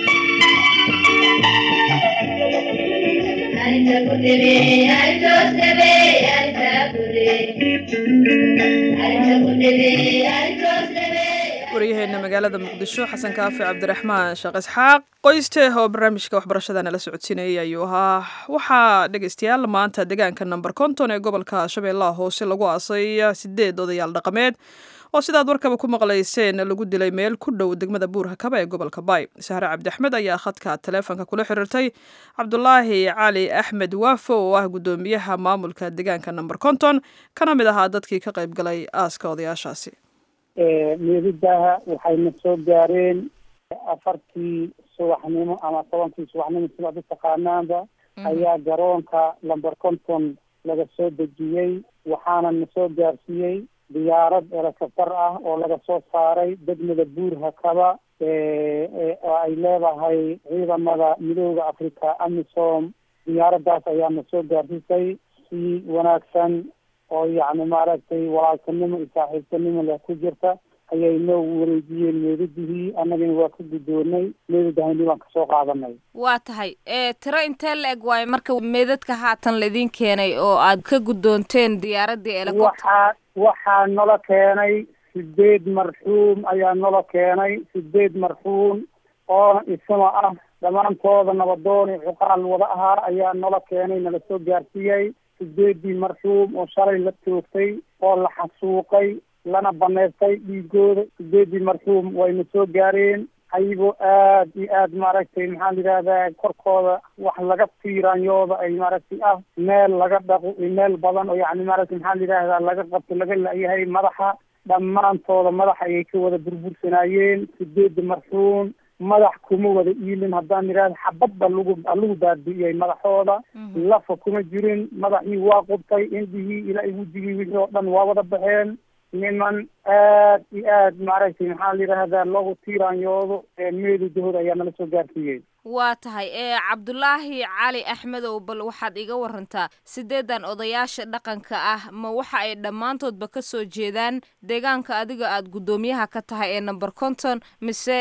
waryaheena magaalada Muqdisho Xasan Kaafi Cabdiraxmaan Sheekh Isxaaq qoyste oo barnaamijka waxbarashadana la socodsiinayay ayuu ahaa. waxaa dhagaystayaal maanta deegaanka number 50 ee gobolka Shabeellaha Hoose lagu aasay 8 odayaal dhaqameed oo sidaad warkaba ku maqlayseen lagu dilay meel ku dhow degmada Buur-Hakaba ee gobolka Baay. Sahra Cabdi Axmed ayaa khadka taleefanka kula xiriirtay Cabdulaahi Cali Axmed Waafo oo ah gudoomiyaha maamulka deegaanka number 50 kana mid ahaa dadkii ka qayb galay aaska odayaashaasi. meedidaha waxayna soo gaareen 4 subaxnimo ama 10 subaxnimo sidaad u taqaanaanba ayaa garoonka lamber konton laga soo dejiyey waxaana na soo gaarsiiyey diyaarad helicopter ah oo laga soo saaray degmada Buur-Hakaba oo ay leedahay ciidamada midowda Afrika AMISOM diyaaradaas ayaa na soo gaarsiisay si wanaagsan oo yacni maaragtay walaaltinimo iyo saaxiibtinimo leh ku jirta ayay noo wareejiyeen meedadihii annagana waa ka guddoonnay meedadahani waan kasoo qaadanay waa tahay tiro intee la eg waayo marka meedadka haatan laydin keenay oo aad ka guddoonteen diyaaraddii helicopter waxaa nala keenay 8 marxuum ayaa nala keenay 8 marxuum oo isma ah dhammaantooda nabadoon iyo cuqaal wada ahaa ayaa nala keenay nala soo gaarsiiyey 8 marxuum oo shalay la toogtay oo la xasuuqay lana baneystay dhiigooda 8 marxuum wayna soo gaareen ayagoo aad iyo aad maaragtay maxaa la yidhahdaa korkooda wax laga fiiranyooda ay maaragtay ah meel laga dhaqo iyo meel badan oo yacni maaragtay maxaa la yidhahdaa laga qabto laga la-yahay madaxa dhammaantooda madaxa ayay ka wada burbursanaayeen 8 marxuum madax kuma wada iilin haddaan yidhahda xabadba lagu baabi'iyey madaxooda lafa kuma jirin madaxii waa qubtay indhihii ilaa wejigii wixii oo dhan waa wada baxeen niman aad iyo aad maaragtay maxaa la yidhahdaa loogu tiiraanyoodo meedadahooda ayaa nala soo gaarsiiyey waa tahay cabdulaahi cali axmedow bal waxaad iga warantaa 8 odayaasha dhaqanka ah ma waxa ay dhammaantoodba ka soo jeedaan deegaanka adiga aad guddoomiyaha ka tahay ee number konton mise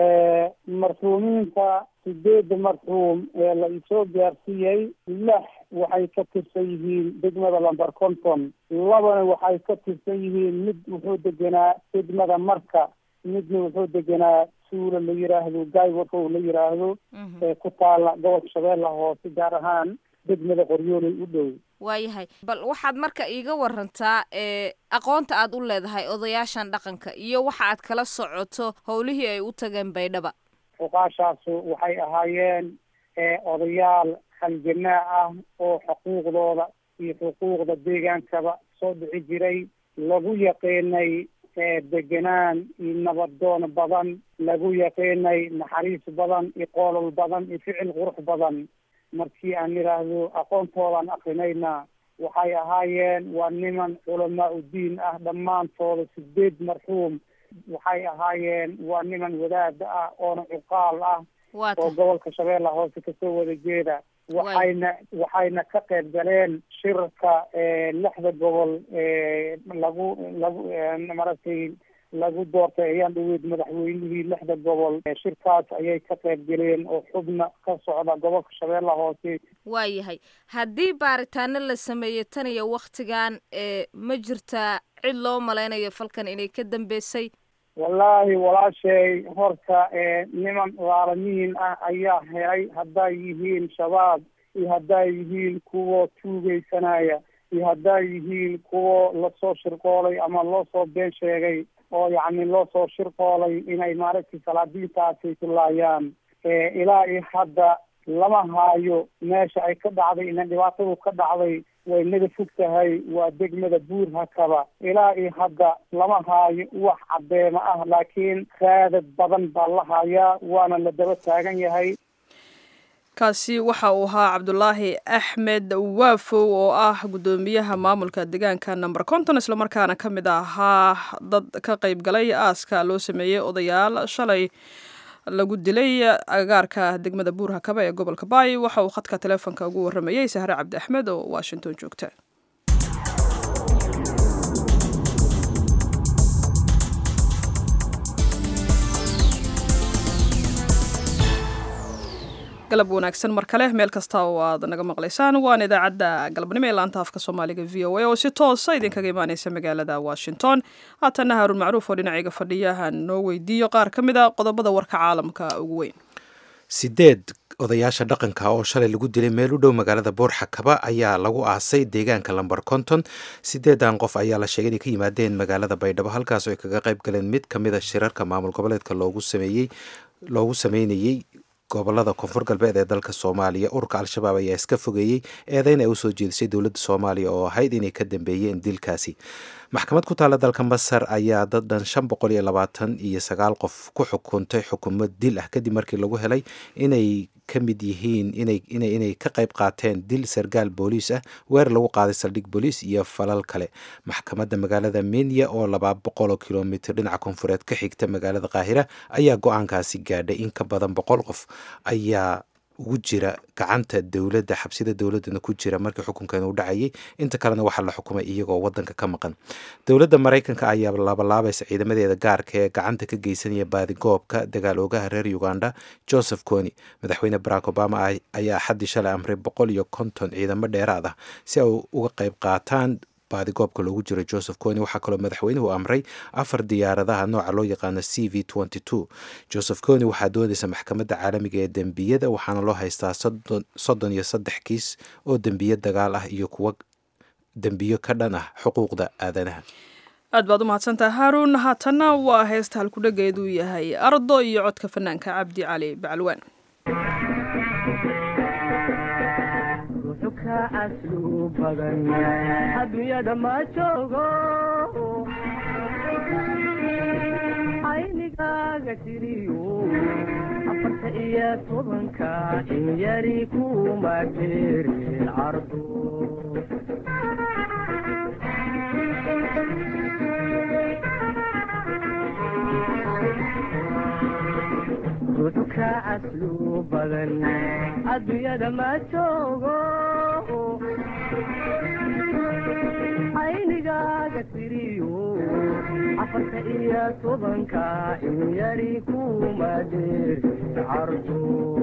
marxuumiinta 8 marxuum ee la isoo gaarsiiyey 6 waxay ka tirsan yihiin degmada lamber konton 2 waxay ka tirsan yihiin mid wuxuu deganaa degmada marka midna wuxuu deganaa suula la yiraahdo gaaywakow la yiraahdo ee ku taala gobolka shabeellaha hoose gaar ahaan degmada qoryooley u dhow waayahay bal waxaad marka iiga warantaa aqoonta aad u leedahay odayaashan dhaqanka iyo waxa aad kala socoto howlihii ay u tageen baydhaba fuqaashaasu waxay ahaayeen odayaal halganaa ah oo xuquuqdooda iyo xuquuqda deegaankaba soo dhici jiray lagu yaqeenay degenaan iyo nabadoon badan lagu yaqeenay naxariis badan iyo qoolol badan iyo ficil qurux badan markii aan yidhaahdo aqoontoodan akrinayna waxay ahaayeen waa niman culamaa udiin ah dhammaantooda 8 marxuum waxay ahaayeen waa niman wadaada ah oona cuqaal ah oo gobolka shabeellaha hoose kasoo wada jeeda waxayna ka qayb galeen shirka 6 gobol lagu maaragtay lagu doortay ayaan dhaweyd madaxweynihii 6 gobol shirkaas ayay ka qayb galeen oo xubna ka socda gobolka shabeellaha hoose waayahay haddii baaritaano la sameeyey tan iyo waktigan ma jirtaa cid loo malaynayo falkan inay ka dambeysay wallaahi walaashay horta niman laalamiin ah ayaa helay hadday yihiin shabaab iyo hadday yihiin kuwa tuugaysanaya iyo hadday yihiin kuwa lasoo shirqoolay ama loo soo been sheegay oo yacni loo soo shirqoolay inay maaragtay salaadiintaasi kulaayaan ilaa iyo hadda lama haayo meesha ay ka dhacday ina dhibaatadu ka dhacday way naga fog tahay waa degmada Buur-Hakaba ilaa iyo hadda lama haayo wax cadeema ah laakiin raadad badan baa la hayaa waana la daba taagan yahay kaasi waxa uu ahaa cabdulaahi axmed waafow oo ah guddoomiyaha maamulka deegaanka number konton isla markaana ka mid ahaa dad ka qayb galay aaska loo sameeyey odayaal shalay lagu dilay agagaarka degmada Buur-Hakaba ee gobolka Baay waxa uu khadka teleefanka ugu waramayay Sahre Cabdi Axmed oo Washington joogta galab wanaagsan mar kale meel kasta oo aad naga maqlaysaan waan idaacadda galabnimo ee laanta afka Soomaaliga VOA oo si toos ah idinkaga imaanaysa magaalada Washington haatana Haruun Macruuf oo dhinaciga fadhiyaha noo weydiiyo qaar ka mid ah qodobada warka caalamka ugu weyn 8 odayaasha dhaqanka oo shalay lagu dilay meel u dhow magaalada Buur-Hakaba ayaa lagu aasay deegaanka lamber konton 8 qof ayaa la sheegay inay ka yimaadeen magaalada Baydhabo halkaas oo ay kaga qayb galeen mid ka mid ah shirarka maamul goboleedka loogu sameynayay gobolada koonfur galbeed ee dalka soomaaliya. ururka al-shabaab ayaa iska fogeeyey eedeyn ay usoo jeedisay dowladda soomaaliya oo ahayd inay ka dambeeyeen dilkaasi. maxkamad ku taala dalka masar ayaa dad dhan 529 qof ku xukuntay xukuumad dil ah kadib markii lagu helay inay ka mid yihiin inay ka qayb qaateen dil sargaal booliis ah, weer lagu qaaday saldhig booliis iyo falal kale. maxkamadda magaalada Minya oo 200 kilomitir dhinaca koonfureed ka xigta magaalada Qaahira ayaa go-aankaasi gaadhay. in ka badan 100 qof ayaa ugu jira gacanta dowladda, xabsida dowladana ku jira markii xukunkan uu dhacayay. inta kalena waxaa la xukumay iyagoo wadanka ka maqan. dowladda Mareykanka ayaa laabalaabaysa ciidamadeeda gaarka ee gacanta ka geysanaya baadigoobka dagaal oogaha reer Uganda Joseph Kony. madaxweyne Barack Obama ayaa xaddii shalay amray 150 ciidamo dheeraad ah si ay uga qayb qaataan baadigoobka loogu jiro Joseph Kony. waxaa kaloo madaxweynuhu amray 4 diyaaradaha nooca loo yaqaano CV-22. Joseph Kony waxaa doonaysa maxkamadda caalamiga ee dembiyada, waxaana loo haystaa 33 kiis oo dembiyo dagaal ah iyo kuwa dembiyo ka dhan ah xuquuqda aadanaha. aad baad u mahadsantaha haaruun. haatanna waa heesta halkudhageedu yahay ardo iyo codka fanaanka cabdi cali bacalwaan. adduunyada ma joogo aynigaaga tiriyo 14 in yari kuma jirin cardo ruuxka aslu badan adduunyada ma joogo aynigaaga tiriyo 14 in yari kuma jirin cardo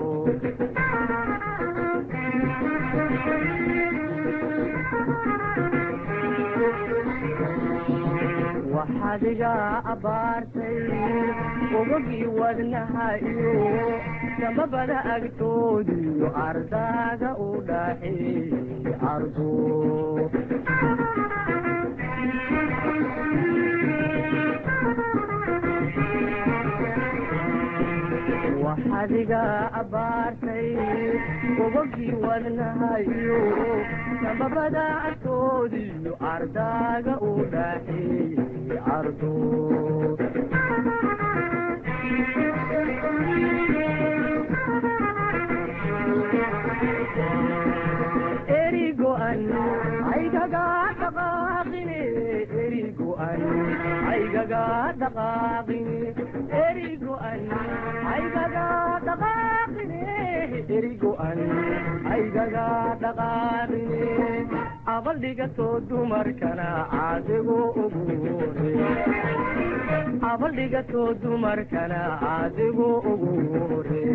waxaad iga abaartay ogogii wadnaha iyo samabada agtoodiyo ardaaga u dhaxeeyey ardo waxaad iga abaartay ogogii wadnaha iyo samabada agtoodiyo ardaaga u dhaxeeyey ardo erigo'an aygaga dhaqaaqine erigo'an aygaga dhaqaaqine erigo'an aygaga dhaqaaqine erigo'an aygaga dhaqaaqine abaldhigatoo dumarkana caadigu ugu hore abaldhigatoo dumarkana caadigu ugu hore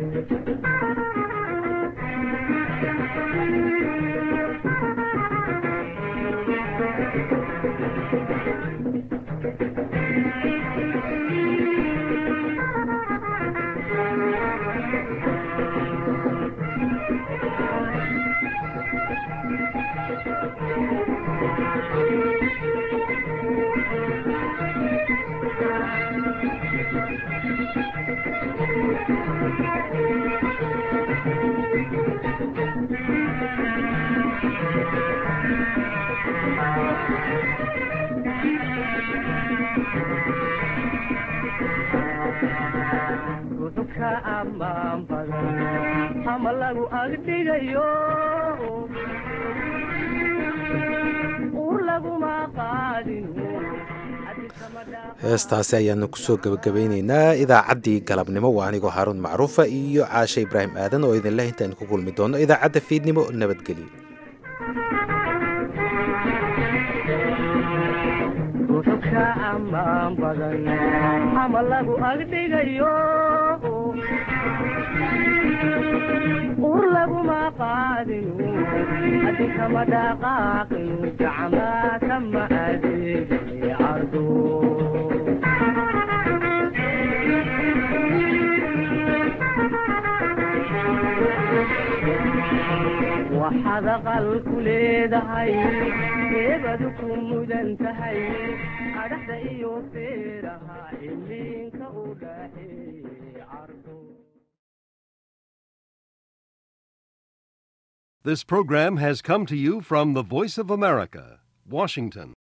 ruuxka ammaan badan ama lagu agdhigayo uur laguma qaadin. heestaasi ayaanu kusoo gebagabaynaynaa idaacaddii galabnimo. waa anigoo haaruun macruufa iyo caashe ibraahim aadan oo idinleh intaaynu ku kulmi doono idaacadda fiidnimo. nabadgelyo. ruuxka ammaan badan ama lagu agdhigayo uur laguma qaadin. haddi kama dhaqaaqin gacmaa kama adeegay cardo waxaad aqal ku leedahay eebadu ku mudan tahay adhaxda iyo feeraha ilinka u dhaxeeyey cardo This program has come to you from the Voice of America, Washington.